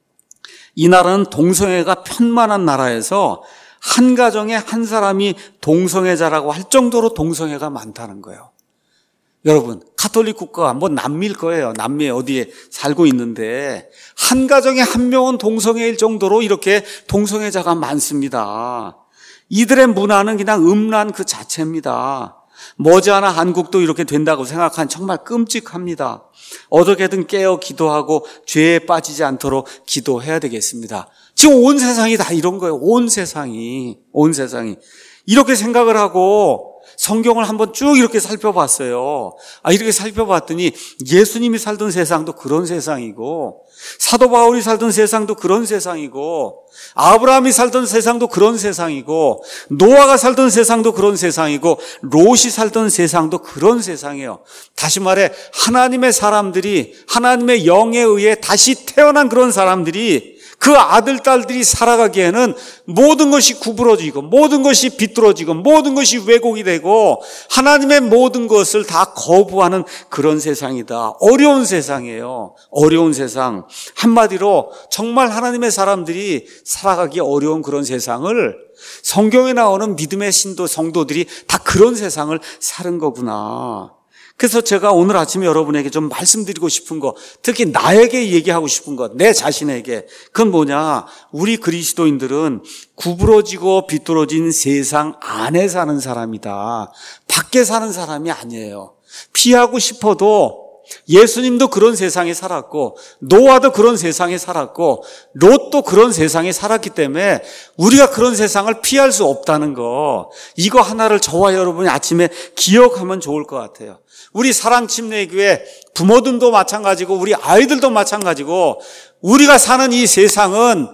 이 나라는 동성애가 편만한 나라에서 한 가정에 한 사람이 동성애자라고 할 정도로 동성애가 많다는 거예요. 여러분, 카톨릭 국가가 뭐 남미일 거예요. 남미 어디에 살고 있는데 한 가정에 한 명은 동성애일 정도로 이렇게 동성애자가 많습니다. 이들의 문화는 그냥 음란 그 자체입니다. 머지않아 한국도 이렇게 된다고 생각하면 정말 끔찍합니다. 어떻게든 깨어 기도하고 죄에 빠지지 않도록 기도해야 되겠습니다. 지금 온 세상이 다 이런 거예요. 온 세상이, 온 세상이. 이렇게 생각을 하고 성경을 한번 쭉 이렇게 살펴봤어요. 아, 이렇게 살펴봤더니 예수님이 살던 세상도 그런 세상이고, 사도 바울이 살던 세상도 그런 세상이고, 아브라함이 살던 세상도 그런 세상이고, 노아가 살던 세상도 그런 세상이고, 롯이 살던 세상도 그런 세상이에요. 다시 말해 하나님의 사람들이, 하나님의 영에 의해 다시 태어난 그런 사람들이, 그 아들, 딸들이 살아가기에는 모든 것이 구부러지고 모든 것이 비뚤어지고 모든 것이 왜곡이 되고 하나님의 모든 것을 다 거부하는 그런 세상이다. 어려운 세상이에요. 어려운 세상. 한마디로 정말 하나님의 사람들이 살아가기 어려운 그런 세상을 성경에 나오는 믿음의 신도 성도들이 다 그런 세상을 사는 거구나. 그래서 제가 오늘 아침에 여러분에게 좀 말씀드리고 싶은 거, 특히 나에게 얘기하고 싶은 것, 내 자신에게, 그건 뭐냐? 우리 그리스도인들은 구부러지고 비뚤어진 세상 안에 사는 사람이다. 밖에 사는 사람이 아니에요. 피하고 싶어도 예수님도 그런 세상에 살았고 노아도 그런 세상에 살았고 롯도 그런 세상에 살았기 때문에 우리가 그런 세상을 피할 수 없다는 거, 이거 하나를 저와 여러분이 아침에 기억하면 좋을 것 같아요. 우리 사랑침례교회 부모들도 마찬가지고 우리 아이들도 마찬가지고 우리가 사는 이 세상은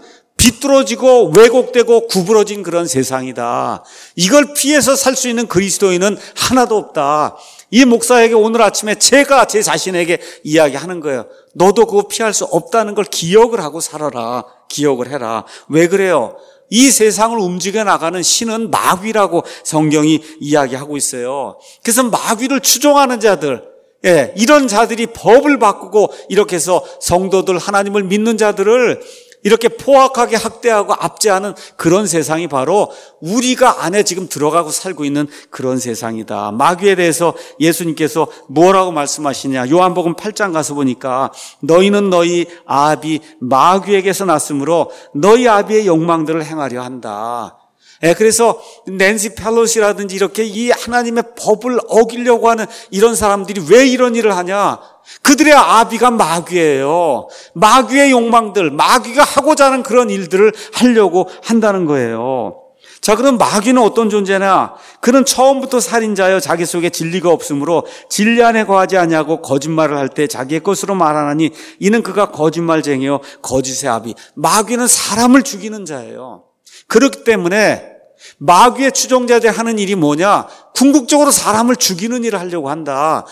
비뚤어지고 왜곡되고 구부러진 그런 세상이다. 이걸 피해서 살 수 있는 그리스도인은 하나도 없다. 이 목사에게 오늘 아침에 제가 제 자신에게 이야기하는 거예요. 너도 그거 피할 수 없다는 걸 기억을 하고 살아라. 기억을 해라. 왜 그래요? 이 세상을 움직여 나가는 신은 마귀라고 성경이 이야기하고 있어요. 그래서 마귀를 추종하는 자들, 예, 이런 자들이 법을 바꾸고 이렇게 해서 성도들, 하나님을 믿는 자들을 이렇게 포악하게 학대하고 압제하는 그런 세상이 바로 우리가 안에 지금 들어가고 살고 있는 그런 세상이다. 마귀에 대해서 예수님께서 뭐라고 말씀하시냐? 요한복음 팔 장 가서 보니까 너희는 너희 아비 마귀에게서 났으므로 너희 아비의 욕망들을 행하려 한다. 예, 그래서 낸시 펠로시라든지 이렇게 이 하나님의 법을 어기려고 하는 이런 사람들이 왜 이런 일을 하냐? 그들의 아비가 마귀예요. 마귀의 욕망들, 마귀가 하고자 하는 그런 일들을 하려고 한다는 거예요. 자, 그럼 마귀는 어떤 존재냐? 그는 처음부터 살인자여 자기 속에 진리가 없으므로 진리 안에 거하지 아니하고 거짓말을 할 때 자기의 것으로 말하나니 이는 그가 거짓말쟁이요 거짓의 아비. 마귀는 사람을 죽이는 자예요. 그렇기 때문에 마귀의 추종자들이 하는 일이 뭐냐? 궁극적으로 사람을 죽이는 일을 하려고 한다.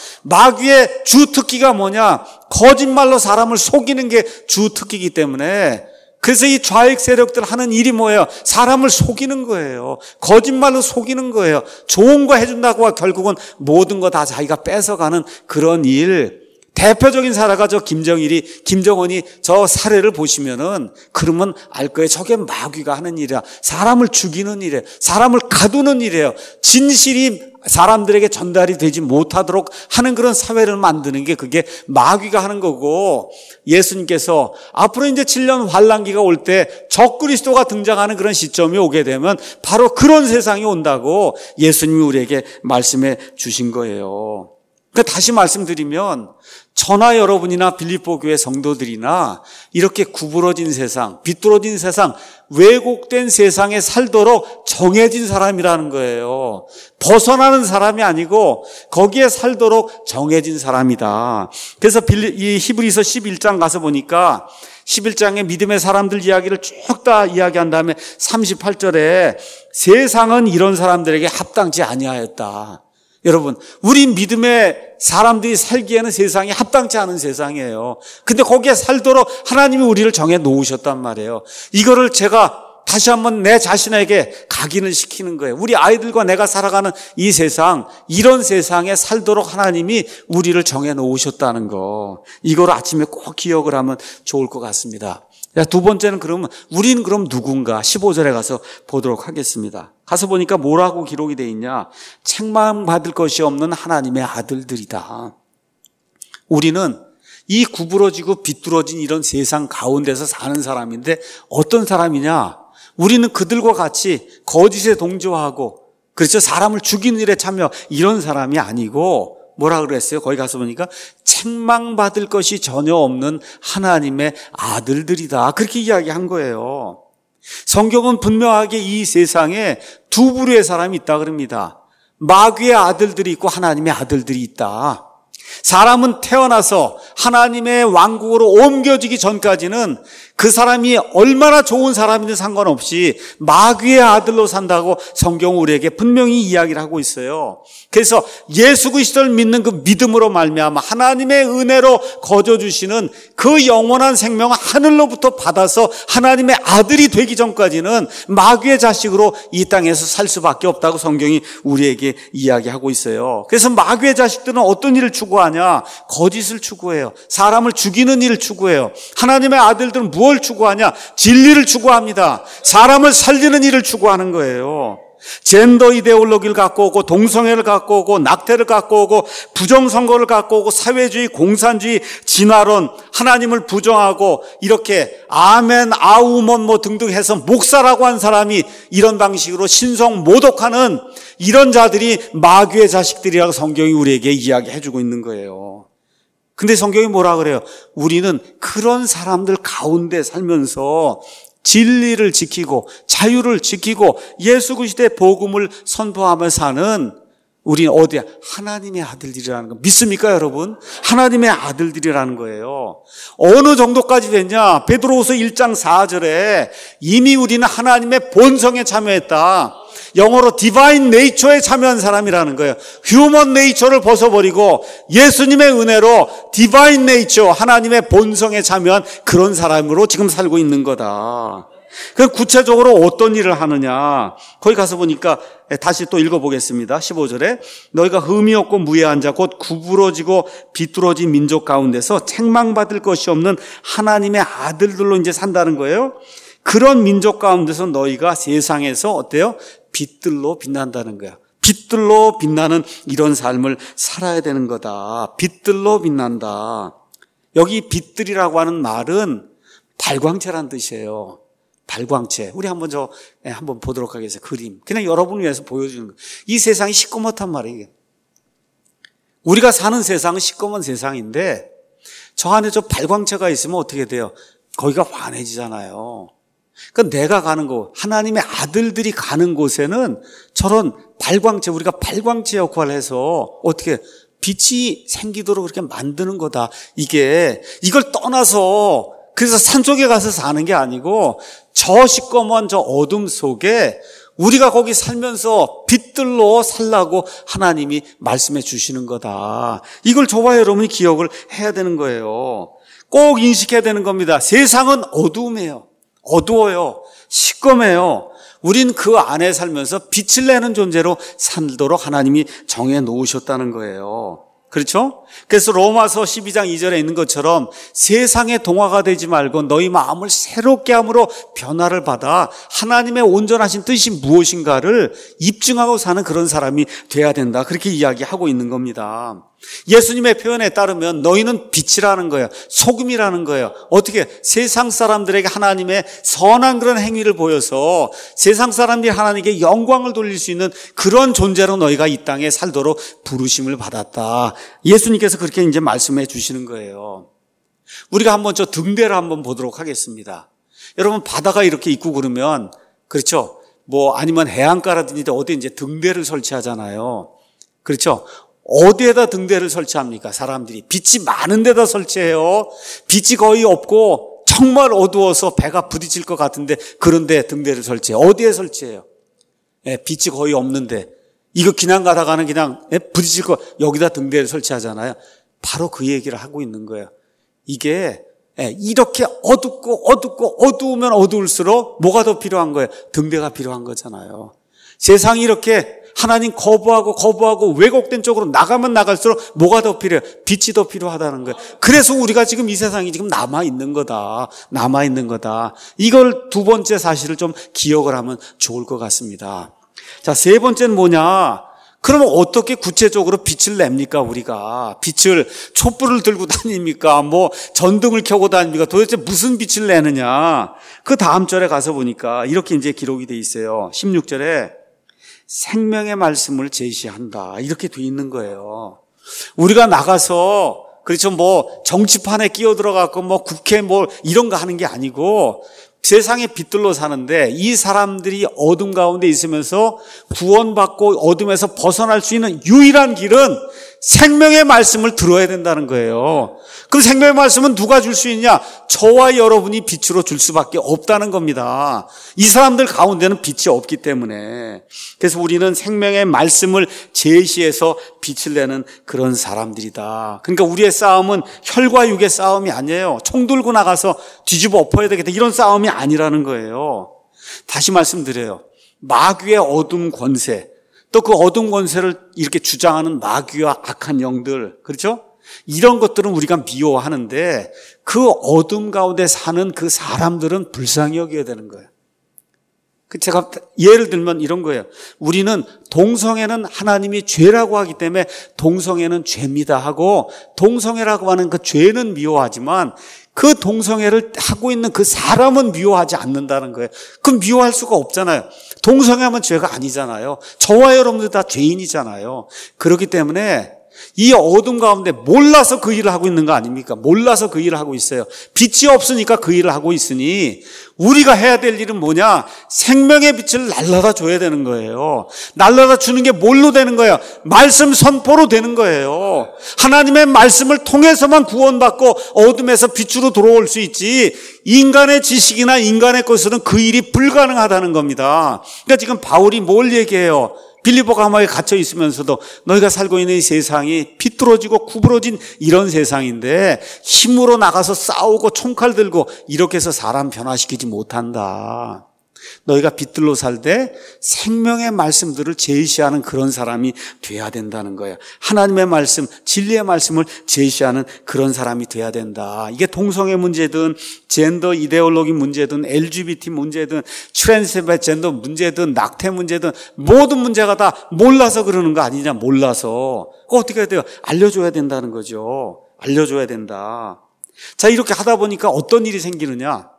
마귀의 주특기가 뭐냐? 거짓말로 사람을 속이는 게 주특기이기 때문에 그래서 이 좌익 세력들 하는 일이 뭐예요? 사람을 속이는 거예요. 거짓말로 속이는 거예요. 좋은 거 해준다고 하고 결국은 모든 거 다 자기가 뺏어가는 그런 일. 대표적인 사례가 저 김정일이, 김정은이 저 사례를 보시면은 그러면 알 거예요. 저게 마귀가 하는 일이야. 사람을 죽이는 일이에요. 사람을 가두는 일이에요. 진실이 사람들에게 전달이 되지 못하도록 하는 그런 사회를 만드는 게 그게 마귀가 하는 거고, 예수님께서 앞으로 이제 칠 년 환란기가 올 때 적그리스도가 등장하는 그런 시점이 오게 되면 바로 그런 세상이 온다고 예수님이 우리에게 말씀해 주신 거예요. 그러니까 다시 말씀드리면 저나 여러분이나 빌립보 교회 성도들이나 이렇게 구부러진 세상, 비뚤어진 세상, 왜곡된 세상에 살도록 정해진 사람이라는 거예요. 벗어나는 사람이 아니고 거기에 살도록 정해진 사람이다. 그래서 이 히브리서 십일 장 가서 보니까 십일 장의 믿음의 사람들 이야기를 쭉 다 이야기한 다음에 삼십팔 절에 세상은 이런 사람들에게 합당치 아니하였다. 여러분, 우리 믿음의 사람들이 살기에는 세상이 합당치 않은 세상이에요. 근데 거기에 살도록 하나님이 우리를 정해 놓으셨단 말이에요. 이거를 제가 다시 한번 내 자신에게 각인을 시키는 거예요. 우리 아이들과 내가 살아가는 이 세상, 이런 세상에 살도록 하나님이 우리를 정해 놓으셨다는 거, 이걸 아침에 꼭 기억을 하면 좋을 것 같습니다. 두 번째는 그러면 우리는 그럼 누군가? 십오 절에 가서 보도록 하겠습니다. 가서 보니까 뭐라고 기록이 되어 있냐? 책망받을 것이 없는 하나님의 아들들이다. 우리는 이 구부러지고 비뚤어진 이런 세상 가운데서 사는 사람인데 어떤 사람이냐? 우리는 그들과 같이 거짓에 동조하고, 그렇죠, 사람을 죽이는 일에 참여, 이런 사람이 아니고 뭐라 그랬어요? 거기 가서 보니까 책망받을 것이 전혀 없는 하나님의 아들들이다. 그렇게 이야기한 거예요. 성경은 분명하게 이 세상에 두 부류의 사람이 있다 그럽니다. 마귀의 아들들이 있고 하나님의 아들들이 있다. 사람은 태어나서 하나님의 왕국으로 옮겨지기 전까지는 그 사람이 얼마나 좋은 사람이든 상관없이 마귀의 아들로 산다고 성경은 우리에게 분명히 이야기를 하고 있어요. 그래서 예수 그리스도를 믿는 그 믿음으로 말미암아 하나님의 은혜로 거저주시는 그 영원한 생명을 하늘로부터 받아서 하나님의 아들이 되기 전까지는 마귀의 자식으로 이 땅에서 살 수밖에 없다고 성경이 우리에게 이야기하고 있어요. 그래서 마귀의 자식들은 어떤 일을 추구하냐? 거짓을 추구해요. 사람을 죽이는 일을 추구해요. 하나님의 아들들은 무엇을 추구하냐? 진리를 추구합니다. 사람을 살리는 일을 추구하는 거예요. 젠더 이데올로기를 갖고 오고, 동성애를 갖고 오고, 낙태를 갖고 오고, 부정선거를 갖고 오고, 사회주의, 공산주의, 진화론, 하나님을 부정하고, 이렇게 아멘, 아우먼 뭐 등등 해서 목사라고 한 사람이 이런 방식으로 신성 모독하는 이런 자들이 마귀의 자식들이라고 성경이 우리에게 이야기해주고 있는 거예요. 근데 성경이 뭐라 그래요? 우리는 그런 사람들 가운데 살면서 진리를 지키고 자유를 지키고 예수 그리스도의 복음을 선포하며 사는 우리는 어디야? 하나님의 아들들이라는 거 믿습니까, 여러분? 하나님의 아들들이라는 거예요. 어느 정도까지 됐냐? 베드로후서 일 장 사 절에 이미 우리는 하나님의 본성에 참여했다. 영어로 디바인 네이처에 참여한 사람이라는 거예요. 휴먼 네이처를 벗어버리고 예수님의 은혜로 디바인 네이처, 하나님의 본성에 참여한 그런 사람으로 지금 살고 있는 거다. 그 구체적으로 어떤 일을 하느냐? 거기 가서 보니까 다시 또 읽어보겠습니다. 십오 절에 너희가 흠이 없고 무해한 자 곧 구부러지고 비뚤어진 민족 가운데서 책망받을 것이 없는 하나님의 아들들로 이제 산다는 거예요. 그런 민족 가운데서 너희가 세상에서 어때요? 빛들로 빛난다는 거야. 빛들로 빛나는 이런 삶을 살아야 되는 거다. 빛들로 빛난다. 여기 빛들이라고 하는 말은 발광체란 뜻이에요. 발광체. 우리 한번 저 한번 보도록 하겠습니다. 그림. 그냥 여러분을 위해서 보여주는 거예요. 이 세상이 시꺼멓단 말이에요. 우리가 사는 세상은 시꺼먼 세상인데 저 안에 저 발광체가 있으면 어떻게 돼요? 거기가 환해지잖아요. 그러니까 내가 가는 곳, 하나님의 아들들이 가는 곳에는 저런 발광체, 우리가 발광체 역할을 해서 어떻게 빛이 생기도록 그렇게 만드는 거다. 이게 이걸 떠나서 그래서 산속에 가서 사는 게 아니고 저 시꺼먼 저 어둠 속에 우리가 거기 살면서 빛들로 살라고 하나님이 말씀해 주시는 거다. 이걸 저와 여러분이 기억을 해야 되는 거예요. 꼭 인식해야 되는 겁니다. 세상은 어두움이에요. 어두워요. 시꺼매요. 우린 그 안에 살면서 빛을 내는 존재로 살도록 하나님이 정해 놓으셨다는 거예요. 그렇죠? 그래서 로마서 십이 장 이 절에 있는 것처럼 세상의 동화가 되지 말고 너희 마음을 새롭게 함으로 변화를 받아 하나님의 온전하신 뜻이 무엇인가를 입증하고 사는 그런 사람이 돼야 된다. 그렇게 이야기하고 있는 겁니다. 예수님의 표현에 따르면 너희는 빛이라는 거예요. 소금이라는 거예요. 어떻게 세상 사람들에게 하나님의 선한 그런 행위를 보여서 세상 사람들이 하나님께 영광을 돌릴 수 있는 그런 존재로 너희가 이 땅에 살도록 부르심을 받았다. 예수님께서 그렇게 이제 말씀해 주시는 거예요. 우리가 한번 저 등대를 한번 보도록 하겠습니다. 여러분 바다가 이렇게 있고 그러면 그렇죠? 뭐 아니면 해안가라든지 어디 이제 등대를 설치하잖아요. 그렇죠? 어디에다 등대를 설치합니까? 사람들이 빛이 많은 데다 설치해요. 빛이 거의 없고 정말 어두워서 배가 부딪힐 것 같은데 그런데 등대를 설치해요. 어디에 설치해요? 예, 빛이 거의 없는데 이거 그냥 가다가는 그냥 예, 부딪힐 거 여기다 등대를 설치하잖아요. 바로 그 얘기를 하고 있는 거예요. 이게 예, 이렇게 어둡고 어둡고 어두우면 어두울수록 뭐가 더 필요한 거예요? 등대가 필요한 거잖아요. 세상이 이렇게 하나님 거부하고 거부하고 왜곡된 쪽으로 나가면 나갈수록 뭐가 더 필요해요? 빛이 더 필요하다는 거예요. 그래서 우리가 지금 이 세상이 지금 남아있는 거다. 남아있는 거다. 이걸 두 번째 사실을 좀 기억을 하면 좋을 것 같습니다. 자, 세 번째는 뭐냐? 그러면 어떻게 구체적으로 빛을 냅니까, 우리가? 빛을, 촛불을 들고 다닙니까? 뭐, 전등을 켜고 다닙니까? 도대체 무슨 빛을 내느냐? 그 다음 절에 가서 보니까 이렇게 이제 기록이 돼 있어요. 십육 절에 생명의 말씀을 제시한다. 이렇게 돼 있는 거예요. 우리가 나가서, 그렇죠. 뭐, 정치판에 끼어 들어가고, 뭐, 국회 뭐, 이런 거 하는 게 아니고, 세상의 빛들로 사는데, 이 사람들이 어둠 가운데 있으면서 구원받고 어둠에서 벗어날 수 있는 유일한 길은 생명의 말씀을 들어야 된다는 거예요. 그럼 생명의 말씀은 누가 줄 수 있냐? 저와 여러분이 빛으로 줄 수밖에 없다는 겁니다. 이 사람들 가운데는 빛이 없기 때문에. 그래서 우리는 생명의 말씀을 제시해서 빛을 내는 그런 사람들이다. 그러니까 우리의 싸움은 혈과 육의 싸움이 아니에요. 총 들고 나가서 뒤집어 엎어야 되겠다. 이런 싸움이 아니라는 거예요. 다시 말씀드려요. 마귀의 어둠 권세, 또 그 어둠 권세를 이렇게 주장하는 마귀와 악한 영들, 그렇죠? 이런 것들은 우리가 미워하는데 그 어둠 가운데 사는 그 사람들은 불쌍히 여겨야 되는 거예요. 제가 예를 들면 이런 거예요. 우리는 동성애는 하나님이 죄라고 하기 때문에 동성애는 죄입니다 하고 동성애라고 하는 그 죄는 미워하지만 그 동성애를 하고 있는 그 사람은 미워하지 않는다는 거예요. 그럼 미워할 수가 없잖아요. 동성애하면 죄가 아니잖아요. 저와 여러분들 다 죄인이잖아요. 그렇기 때문에 이 어둠 가운데 몰라서 그 일을 하고 있는 거 아닙니까? 몰라서 그 일을 하고 있어요. 빛이 없으니까 그 일을 하고 있으니 우리가 해야 될 일은 뭐냐? 생명의 빛을 날라다 줘야 되는 거예요. 날라다 주는 게 뭘로 되는 거예요? 말씀 선포로 되는 거예요. 하나님의 말씀을 통해서만 구원받고 어둠에서 빛으로 들어올 수 있지, 인간의 지식이나 인간의 것으로는 그 일이 불가능하다는 겁니다. 그러니까 지금 바울이 뭘 얘기해요? 빌립보 감옥에 갇혀 있으면서도 너희가 살고 있는 이 세상이 비뚤어지고 구부러진 이런 세상인데 힘으로 나가서 싸우고 총칼 들고 이렇게 해서 사람 변화시키지 못한다. 너희가 빛들로 살되 생명의 말씀들을 제시하는 그런 사람이 돼야 된다는 거예요. 하나님의 말씀, 진리의 말씀을 제시하는 그런 사람이 돼야 된다. 이게 동성애 문제든 젠더 이데올로기 문제든 엘지비티 문제든 트랜스젠더 문제든 낙태 문제든 모든 문제가 다 몰라서 그러는 거 아니냐. 몰라서. 그거 어떻게 해야 돼요? 알려줘야 된다는 거죠. 알려줘야 된다. 자, 이렇게 하다 보니까 어떤 일이 생기느냐.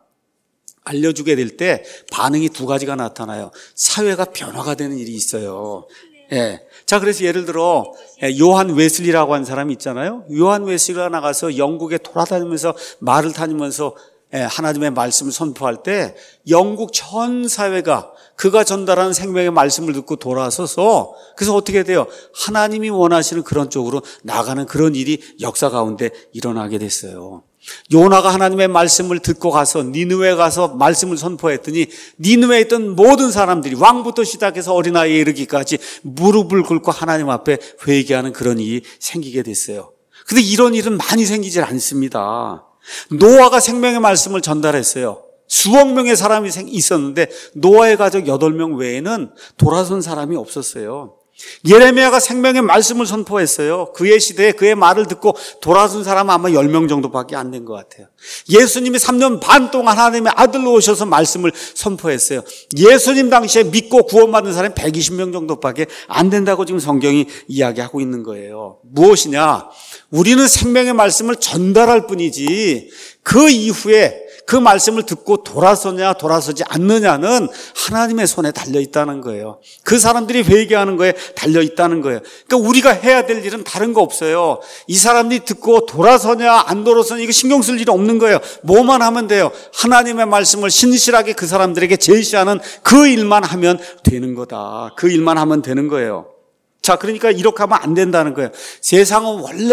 알려주게 될 때 반응이 두 가지가 나타나요. 사회가 변화가 되는 일이 있어요. 예. 자, 그래서 예를 들어 요한 웨슬리라고 하는 사람이 있잖아요. 요한 웨슬리가 나가서 영국에 돌아다니면서 말을 다니면서 하나님의 말씀을 선포할 때 영국 전 사회가 그가 전달하는 생명의 말씀을 듣고 돌아서서, 그래서 어떻게 돼요? 하나님이 원하시는 그런 쪽으로 나가는 그런 일이 역사 가운데 일어나게 됐어요. 요나가 하나님의 말씀을 듣고 가서 니느웨에 가서 말씀을 선포했더니 니느웨에 있던 모든 사람들이 왕부터 시작해서 어린아이에 이르기까지 무릎을 꿇고 하나님 앞에 회개하는 그런 일이 생기게 됐어요. 그런데 이런 일은 많이 생기질 않습니다. 노아가 생명의 말씀을 전달했어요. 수억 명의 사람이 있었는데 노아의 가족 여덟 명 외에는 돌아선 사람이 없었어요. 예레미야가 생명의 말씀을 선포했어요. 그의 시대에 그의 말을 듣고 돌아선 사람은 아마 열 명 정도밖에 안 된 것 같아요. 예수님이 삼 년 반 동안 하나님의 아들로 오셔서 말씀을 선포했어요. 예수님 당시에 믿고 구원받은 사람이 백이십 명 정도밖에 안 된다고 지금 성경이 이야기하고 있는 거예요. 무엇이냐? 우리는 생명의 말씀을 전달할 뿐이지 그 이후에 그 말씀을 듣고 돌아서냐 돌아서지 않느냐는 하나님의 손에 달려있다는 거예요. 그 사람들이 회개하는 거에 달려있다는 거예요. 그러니까 우리가 해야 될 일은 다른 거 없어요. 이 사람들이 듣고 돌아서냐 안 돌아서냐 이거 신경 쓸 일이 없는 거예요. 뭐만 하면 돼요? 하나님의 말씀을 신실하게 그 사람들에게 제시하는 그 일만 하면 되는 거다. 그 일만 하면 되는 거예요. 자, 그러니까 이렇게 하면 안 된다는 거예요. 세상은 원래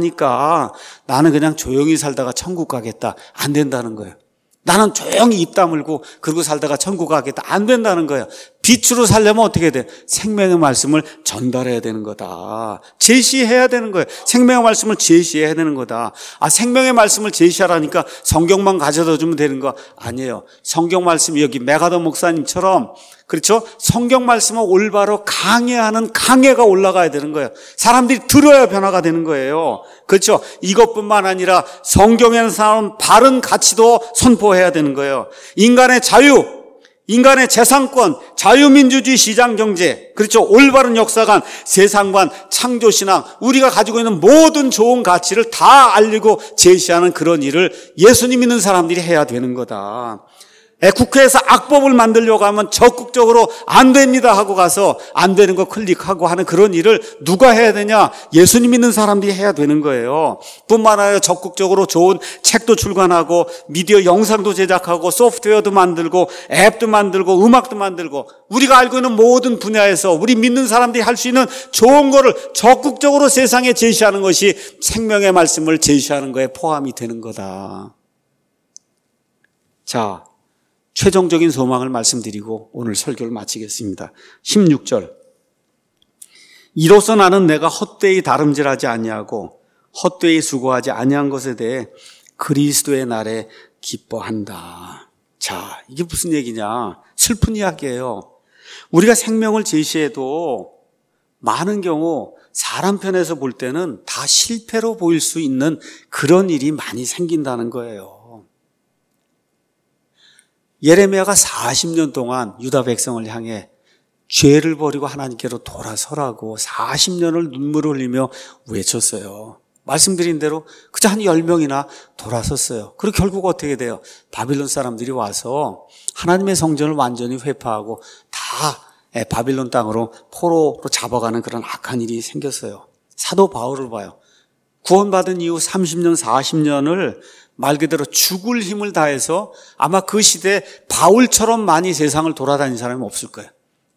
악하니까 나는 그냥 조용히 살다가 천국 가겠다. 안 된다는 거예요. 나는 조용히 입 다물고 그러고 살다가 천국 가겠다. 안 된다는 거예요. 빛으로 살려면 어떻게 돼? 생명의 말씀을 전달해야 되는 거다. 제시해야 되는 거예요. 생명의 말씀을 제시해야 되는 거다. 아, 생명의 말씀을 제시하라니까 성경만 가져다 주면 되는 거 아니에요. 성경 말씀이 여기 메가더 목사님처럼, 그렇죠? 성경 말씀을 올바로 강해하는 강해가 올라가야 되는 거예요. 사람들이 들어야 변화가 되는 거예요. 그렇죠? 이것뿐만 아니라 성경에는 사람 바른 가치도 선포해야 되는 거예요. 인간의 자유, 인간의 재산권, 자유민주주의 시장경제, 그렇죠? 올바른 역사관, 세상관, 창조신앙, 우리가 가지고 있는 모든 좋은 가치를 다 알리고 제시하는 그런 일을 예수님 믿는 사람들이 해야 되는 거다. 국회에서 악법을 만들려고 하면 적극적으로 안 됩니다 하고 가서 안 되는 거 클릭하고 하는 그런 일을 누가 해야 되냐? 예수님 믿는 사람들이 해야 되는 거예요. 뿐만 아니라 적극적으로 좋은 책도 출간하고 미디어 영상도 제작하고 소프트웨어도 만들고 앱도 만들고 음악도 만들고 우리가 알고 있는 모든 분야에서 우리 믿는 사람들이 할 수 있는 좋은 거를 적극적으로 세상에 제시하는 것이 생명의 말씀을 제시하는 거에 포함이 되는 거다. 자, 최종적인 소망을 말씀드리고 오늘 설교를 마치겠습니다. 십육 절. 이로써 나는 내가 헛되이 다름질하지 아니하고 헛되이 수고하지 아니한 것에 대해 그리스도의 날에 기뻐한다. 자, 이게 무슨 얘기냐? 슬픈 이야기예요. 우리가 생명을 제시해도 많은 경우 사람 편에서 볼 때는 다 실패로 보일 수 있는 그런 일이 많이 생긴다는 거예요. 예레미야가 사십 년 동안 유다 백성을 향해 죄를 버리고 하나님께로 돌아서라고 사십 년을 눈물을 흘리며 외쳤어요. 말씀드린 대로 그저 한 열 명이나 돌아섰어요. 그리고 결국 어떻게 돼요? 바빌론 사람들이 와서 하나님의 성전을 완전히 회파하고 다 바빌론 땅으로 포로로 잡아가는 그런 악한 일이 생겼어요. 사도 바울을 봐요. 구원받은 이후 삼십 년, 사십 년을 말 그대로 죽을 힘을 다해서 아마 그 시대에 바울처럼 많이 세상을 돌아다닌 사람이 없을 거예요.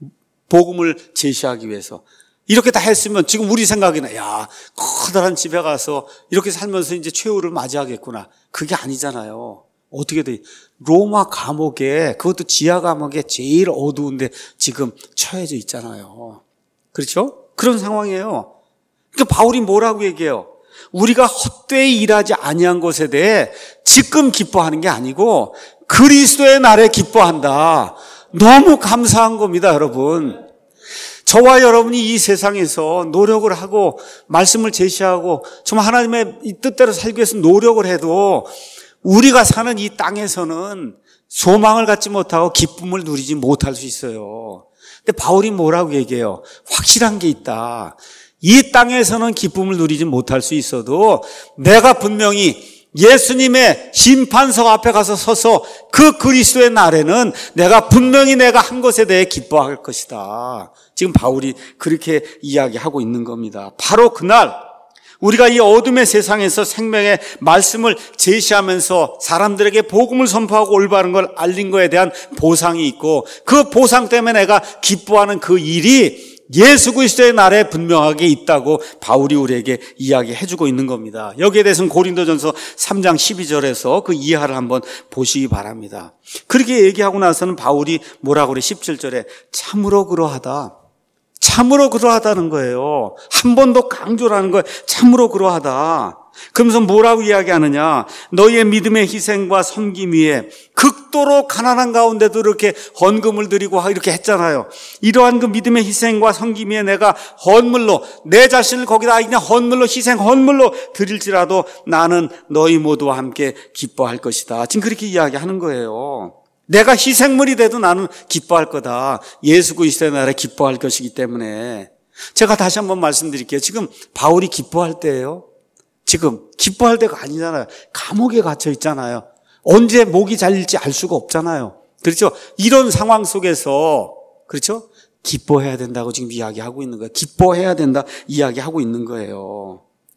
복음을 제시하기 위해서. 이렇게 다 했으면 지금 우리 생각에는 야, 커다란 집에 가서 이렇게 살면서 이제 최후를 맞이하겠구나. 그게 아니잖아요. 어떻게 돼? 로마 감옥에, 그것도 지하 감옥에 제일 어두운데 지금 처해져 있잖아요. 그렇죠? 그런 상황이에요. 그러니까 바울이 뭐라고 얘기해요? 우리가 헛되이 일하지 아니한 것에 대해 지금 기뻐하는 게 아니고 그리스도의 날에 기뻐한다. 너무 감사한 겁니다, 여러분. 저와 여러분이 이 세상에서 노력을 하고 말씀을 제시하고 정말 하나님의 이 뜻대로 살기 위해서 노력을 해도 우리가 사는 이 땅에서는 소망을 갖지 못하고 기쁨을 누리지 못할 수 있어요. 근데 바울이 뭐라고 얘기해요? 확실한 게 있다. 이 땅에서는 기쁨을 누리지 못할 수 있어도 내가 분명히 예수님의 심판석 앞에 가서 서서 그 그리스도의 날에는 내가 분명히 내가 한 것에 대해 기뻐할 것이다. 지금 바울이 그렇게 이야기하고 있는 겁니다. 바로 그날 우리가 이 어둠의 세상에서 생명의 말씀을 제시하면서 사람들에게 복음을 선포하고 올바른 걸 알린 거에 대한 보상이 있고 그 보상 때문에 내가 기뻐하는 그 일이 예수 그리스도의 날에 분명하게 있다고 바울이 우리에게 이야기해주고 있는 겁니다. 여기에 대해서는 고린도전서 삼 장 십이 절에서 그 이하를 한번 보시기 바랍니다. 그렇게 얘기하고 나서는 바울이 뭐라고 그래? 십칠 절에 참으로 그러하다. 참으로 그러하다는 거예요. 한 번 더 강조를 하는 거예요. 참으로 그러하다. 그러면서 뭐라고 이야기하느냐? 너희의 믿음의 희생과 섬김 위에 극도로 가난한 가운데도 이렇게 헌금을 드리고 이렇게 했잖아요. 이러한 그 믿음의 희생과 섬김 위에 내가 헌물로 내 자신을 거기다 그냥 헌물로 희생 헌물로 드릴지라도 나는 너희 모두와 함께 기뻐할 것이다. 지금 그렇게 이야기하는 거예요. 내가 희생물이 돼도 나는 기뻐할 거다. 예수 그리스도의 날에 기뻐할 것이기 때문에. 제가 다시 한번 말씀드릴게요. 지금 바울이 기뻐할 때예요. 지금 기뻐할 때가 아니잖아요. 감옥에 갇혀 있잖아요. 언제 목이 잘릴지 알 수가 없잖아요. 그렇죠? 이런 상황 속에서 그렇죠? 기뻐해야 된다고 지금 이야기하고 있는 거예요. 기뻐해야 된다 이야기하고 있는 거예요.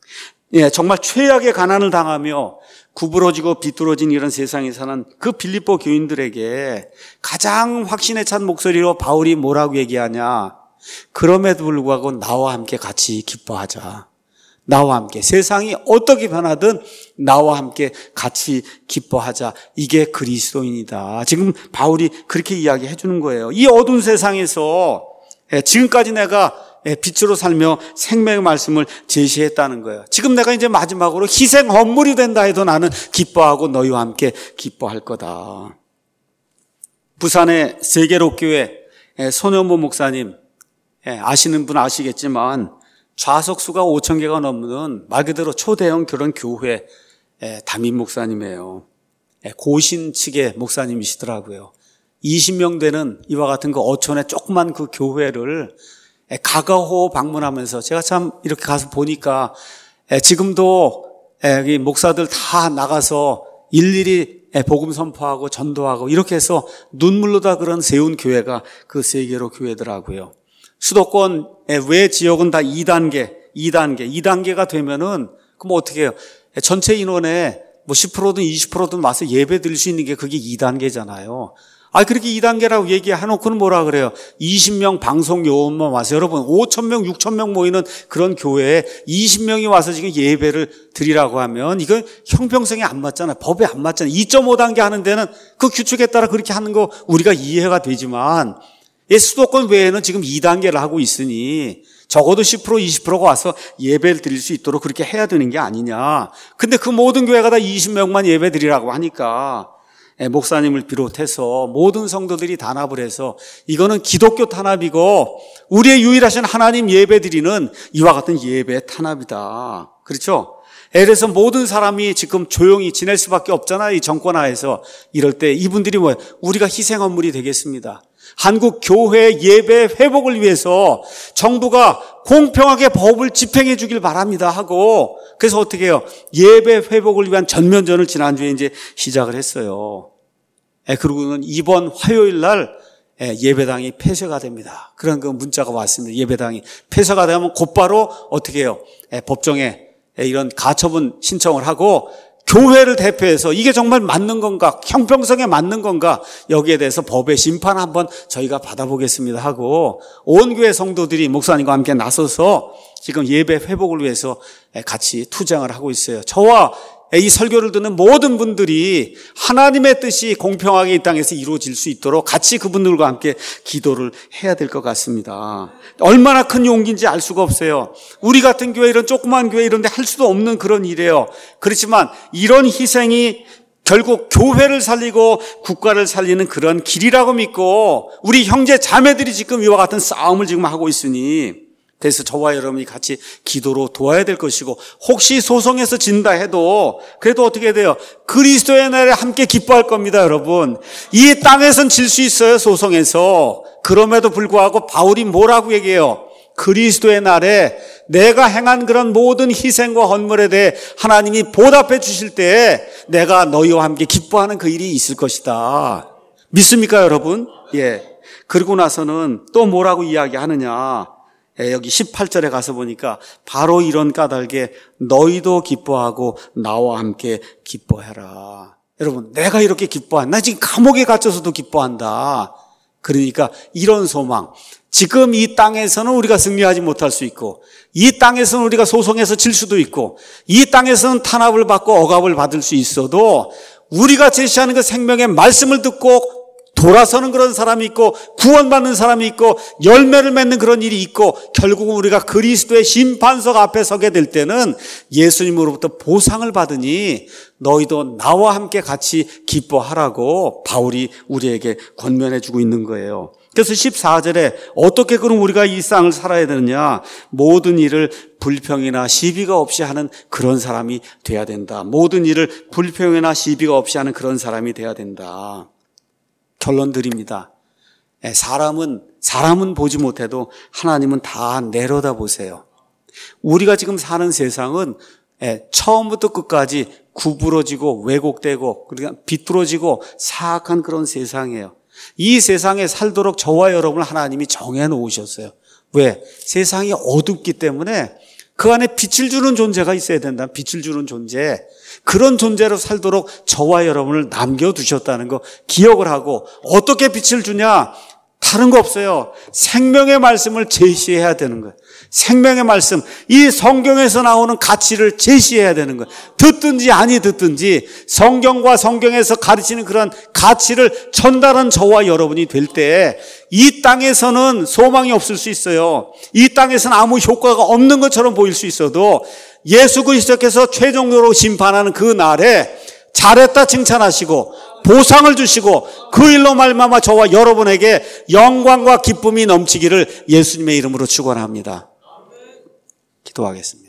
예, 정말 최악의 가난을 당하며 구부러지고 비뚤어진 이런 세상에 사는 그 빌립보 교인들에게 가장 확신에 찬 목소리로 바울이 뭐라고 얘기하냐? 그럼에도 불구하고 나와 함께 같이 기뻐하자. 나와 함께 세상이 어떻게 변하든 나와 함께 같이 기뻐하자. 이게 그리스도인이다. 지금 바울이 그렇게 이야기해 주는 거예요. 이 어두운 세상에서 지금까지 내가 빛으로 살며 생명의 말씀을 제시했다는 거예요. 지금 내가 이제 마지막으로 희생 헌물이 된다 해도 나는 기뻐하고 너희와 함께 기뻐할 거다. 부산의 세계록교회 손현보 목사님, 아시는 분 아시겠지만 좌석수가 오천 개가 넘는 말 그대로 초대형 그런 교회 담임 목사님이에요. 고신 측의 목사님이시더라고요. 이십 명 되는 이와 같은 그 어촌의 조그만 그 교회를 가가호 방문하면서 제가 참 이렇게 가서 보니까 지금도 이 목사들 다 나가서 일일이 복음 선포하고 전도하고 이렇게 해서 눈물로 다 그런 세운 교회가 그 세계로 교회더라고요. 수도권 외 지역은 다 이 단계, 이 단계, 이 단계가 되면은 그럼 어떻게 해요? 전체 인원의 뭐 십 퍼센트든 이십 퍼센트든 와서 예배 드릴 수 있는 게 그게 이 단계잖아요. 아, 그렇게 이 단계라고 얘기해놓고는 뭐라 그래요? 이십 명 방송 요원만 와서 여러분 오천 명, 육천 명 모이는 그런 교회에 이십 명이 와서 지금 예배를 드리라고 하면 이건 형평성이 안 맞잖아요. 법에 안 맞잖아요. 이 점 오 단계 하는 데는 그 규칙에 따라 그렇게 하는 거 우리가 이해가 되지만 수도권 외에는 지금 이 단계를 하고 있으니 적어도 십 퍼센트, 이십 퍼센트가 와서 예배를 드릴 수 있도록 그렇게 해야 되는 게 아니냐. 근데 그 모든 교회가 다 이십 명만 예배 드리라고 하니까 목사님을 비롯해서 모든 성도들이 단합을 해서 이거는 기독교 탄압이고 우리의 유일하신 하나님 예배 드리는 이와 같은 예배 탄압이다. 그렇죠? 그래서 모든 사람이 지금 조용히 지낼 수밖에 없잖아요. 이 정권 하에서. 이럴 때 이분들이 뭐예요? 우리가 희생헌물이 되겠습니다. 한국 교회 예배 회복을 위해서 정부가 공평하게 법을 집행해 주길 바랍니다 하고 그래서 어떻게 해요? 예배 회복을 위한 전면전을 지난주에 이제 시작을 했어요. 그리고는 이번 화요일 날 예배당이 폐쇄가 됩니다. 그런 그 문자가 왔습니다. 예배당이 폐쇄가 되면 곧바로 어떻게 해요? 법정에 이런 가처분 신청을 하고 교회를 대표해서 이게 정말 맞는 건가? 형평성에 맞는 건가? 여기에 대해서 법의 심판 한번 저희가 받아보겠습니다 하고 온 교회 성도들이 목사님과 함께 나서서 지금 예배 회복을 위해서 같이 투쟁을 하고 있어요. 저와 이 설교를 듣는 모든 분들이 하나님의 뜻이 공평하게 이 땅에서 이루어질 수 있도록 같이 그분들과 함께 기도를 해야 될 것 같습니다. 얼마나 큰 용기인지 알 수가 없어요. 우리 같은 교회, 이런 조그만 교회 이런 데 할 수도 없는 그런 일이에요. 그렇지만 이런 희생이 결국 교회를 살리고 국가를 살리는 그런 길이라고 믿고 우리 형제 자매들이 지금 이와 같은 싸움을 지금 하고 있으니 그래서 저와 여러분이 같이 기도로 도와야 될 것이고 혹시 소송에서 진다 해도 그래도 어떻게 돼요? 그리스도의 날에 함께 기뻐할 겁니다, 여러분. 이 땅에선 질 수 있어요, 소송에서. 그럼에도 불구하고 바울이 뭐라고 얘기해요? 그리스도의 날에 내가 행한 그런 모든 희생과 헌물에 대해 하나님이 보답해 주실 때에 내가 너희와 함께 기뻐하는 그 일이 있을 것이다. 믿습니까, 여러분? 예. 그러고 나서는 또 뭐라고 이야기하느냐? 여기 십팔 절에 가서 보니까 바로 이런 까닭에 너희도 기뻐하고 나와 함께 기뻐해라. 여러분, 내가 이렇게 기뻐한다. 나 지금 감옥에 갇혀서도 기뻐한다. 그러니까 이런 소망. 지금 이 땅에서는 우리가 승리하지 못할 수 있고 이 땅에서는 우리가 소송에서 질 수도 있고 이 땅에서는 탄압을 받고 억압을 받을 수 있어도 우리가 제시하는 그 생명의 말씀을 듣고 돌아서는 그런 사람이 있고 구원받는 사람이 있고 열매를 맺는 그런 일이 있고 결국은 우리가 그리스도의 심판석 앞에 서게 될 때는 예수님으로부터 보상을 받으니 너희도 나와 함께 같이 기뻐하라고 바울이 우리에게 권면해 주고 있는 거예요. 그래서 십사 절에 어떻게 그럼 우리가 이 땅을 살아야 되느냐? 모든 일을 불평이나 시비가 없이 하는 그런 사람이 돼야 된다. 모든 일을 불평이나 시비가 없이 하는 그런 사람이 돼야 된다. 결론 드립니다. 사람은 사람은 보지 못해도 하나님은 다 내려다보세요. 우리가 지금 사는 세상은 처음부터 끝까지 구부러지고 왜곡되고 그러니까 비뚤어지고 사악한 그런 세상이에요. 이 세상에 살도록 저와 여러분을 하나님이 정해놓으셨어요. 왜? 세상이 어둡기 때문에 그 안에 빛을 주는 존재가 있어야 된다. 빛을 주는 존재. 그런 존재로 살도록 저와 여러분을 남겨두셨다는 거 기억을 하고 어떻게 빛을 주냐? 다른 거 없어요. 생명의 말씀을 제시해야 되는 거예요. 생명의 말씀, 이 성경에서 나오는 가치를 제시해야 되는 거예요. 듣든지 아니 듣든지 성경과 성경에서 가르치는 그런 가치를 전달한 저와 여러분이 될 때 이 땅에서는 소망이 없을 수 있어요. 이 땅에서는 아무 효과가 없는 것처럼 보일 수 있어도 예수 그리스도께서 최종적으로 심판하는 그 날에 잘했다 칭찬하시고 보상을 주시고 그 일로 말미암아 저와 여러분에게 영광과 기쁨이 넘치기를 예수님의 이름으로 축원합니다. 기도하겠습니다.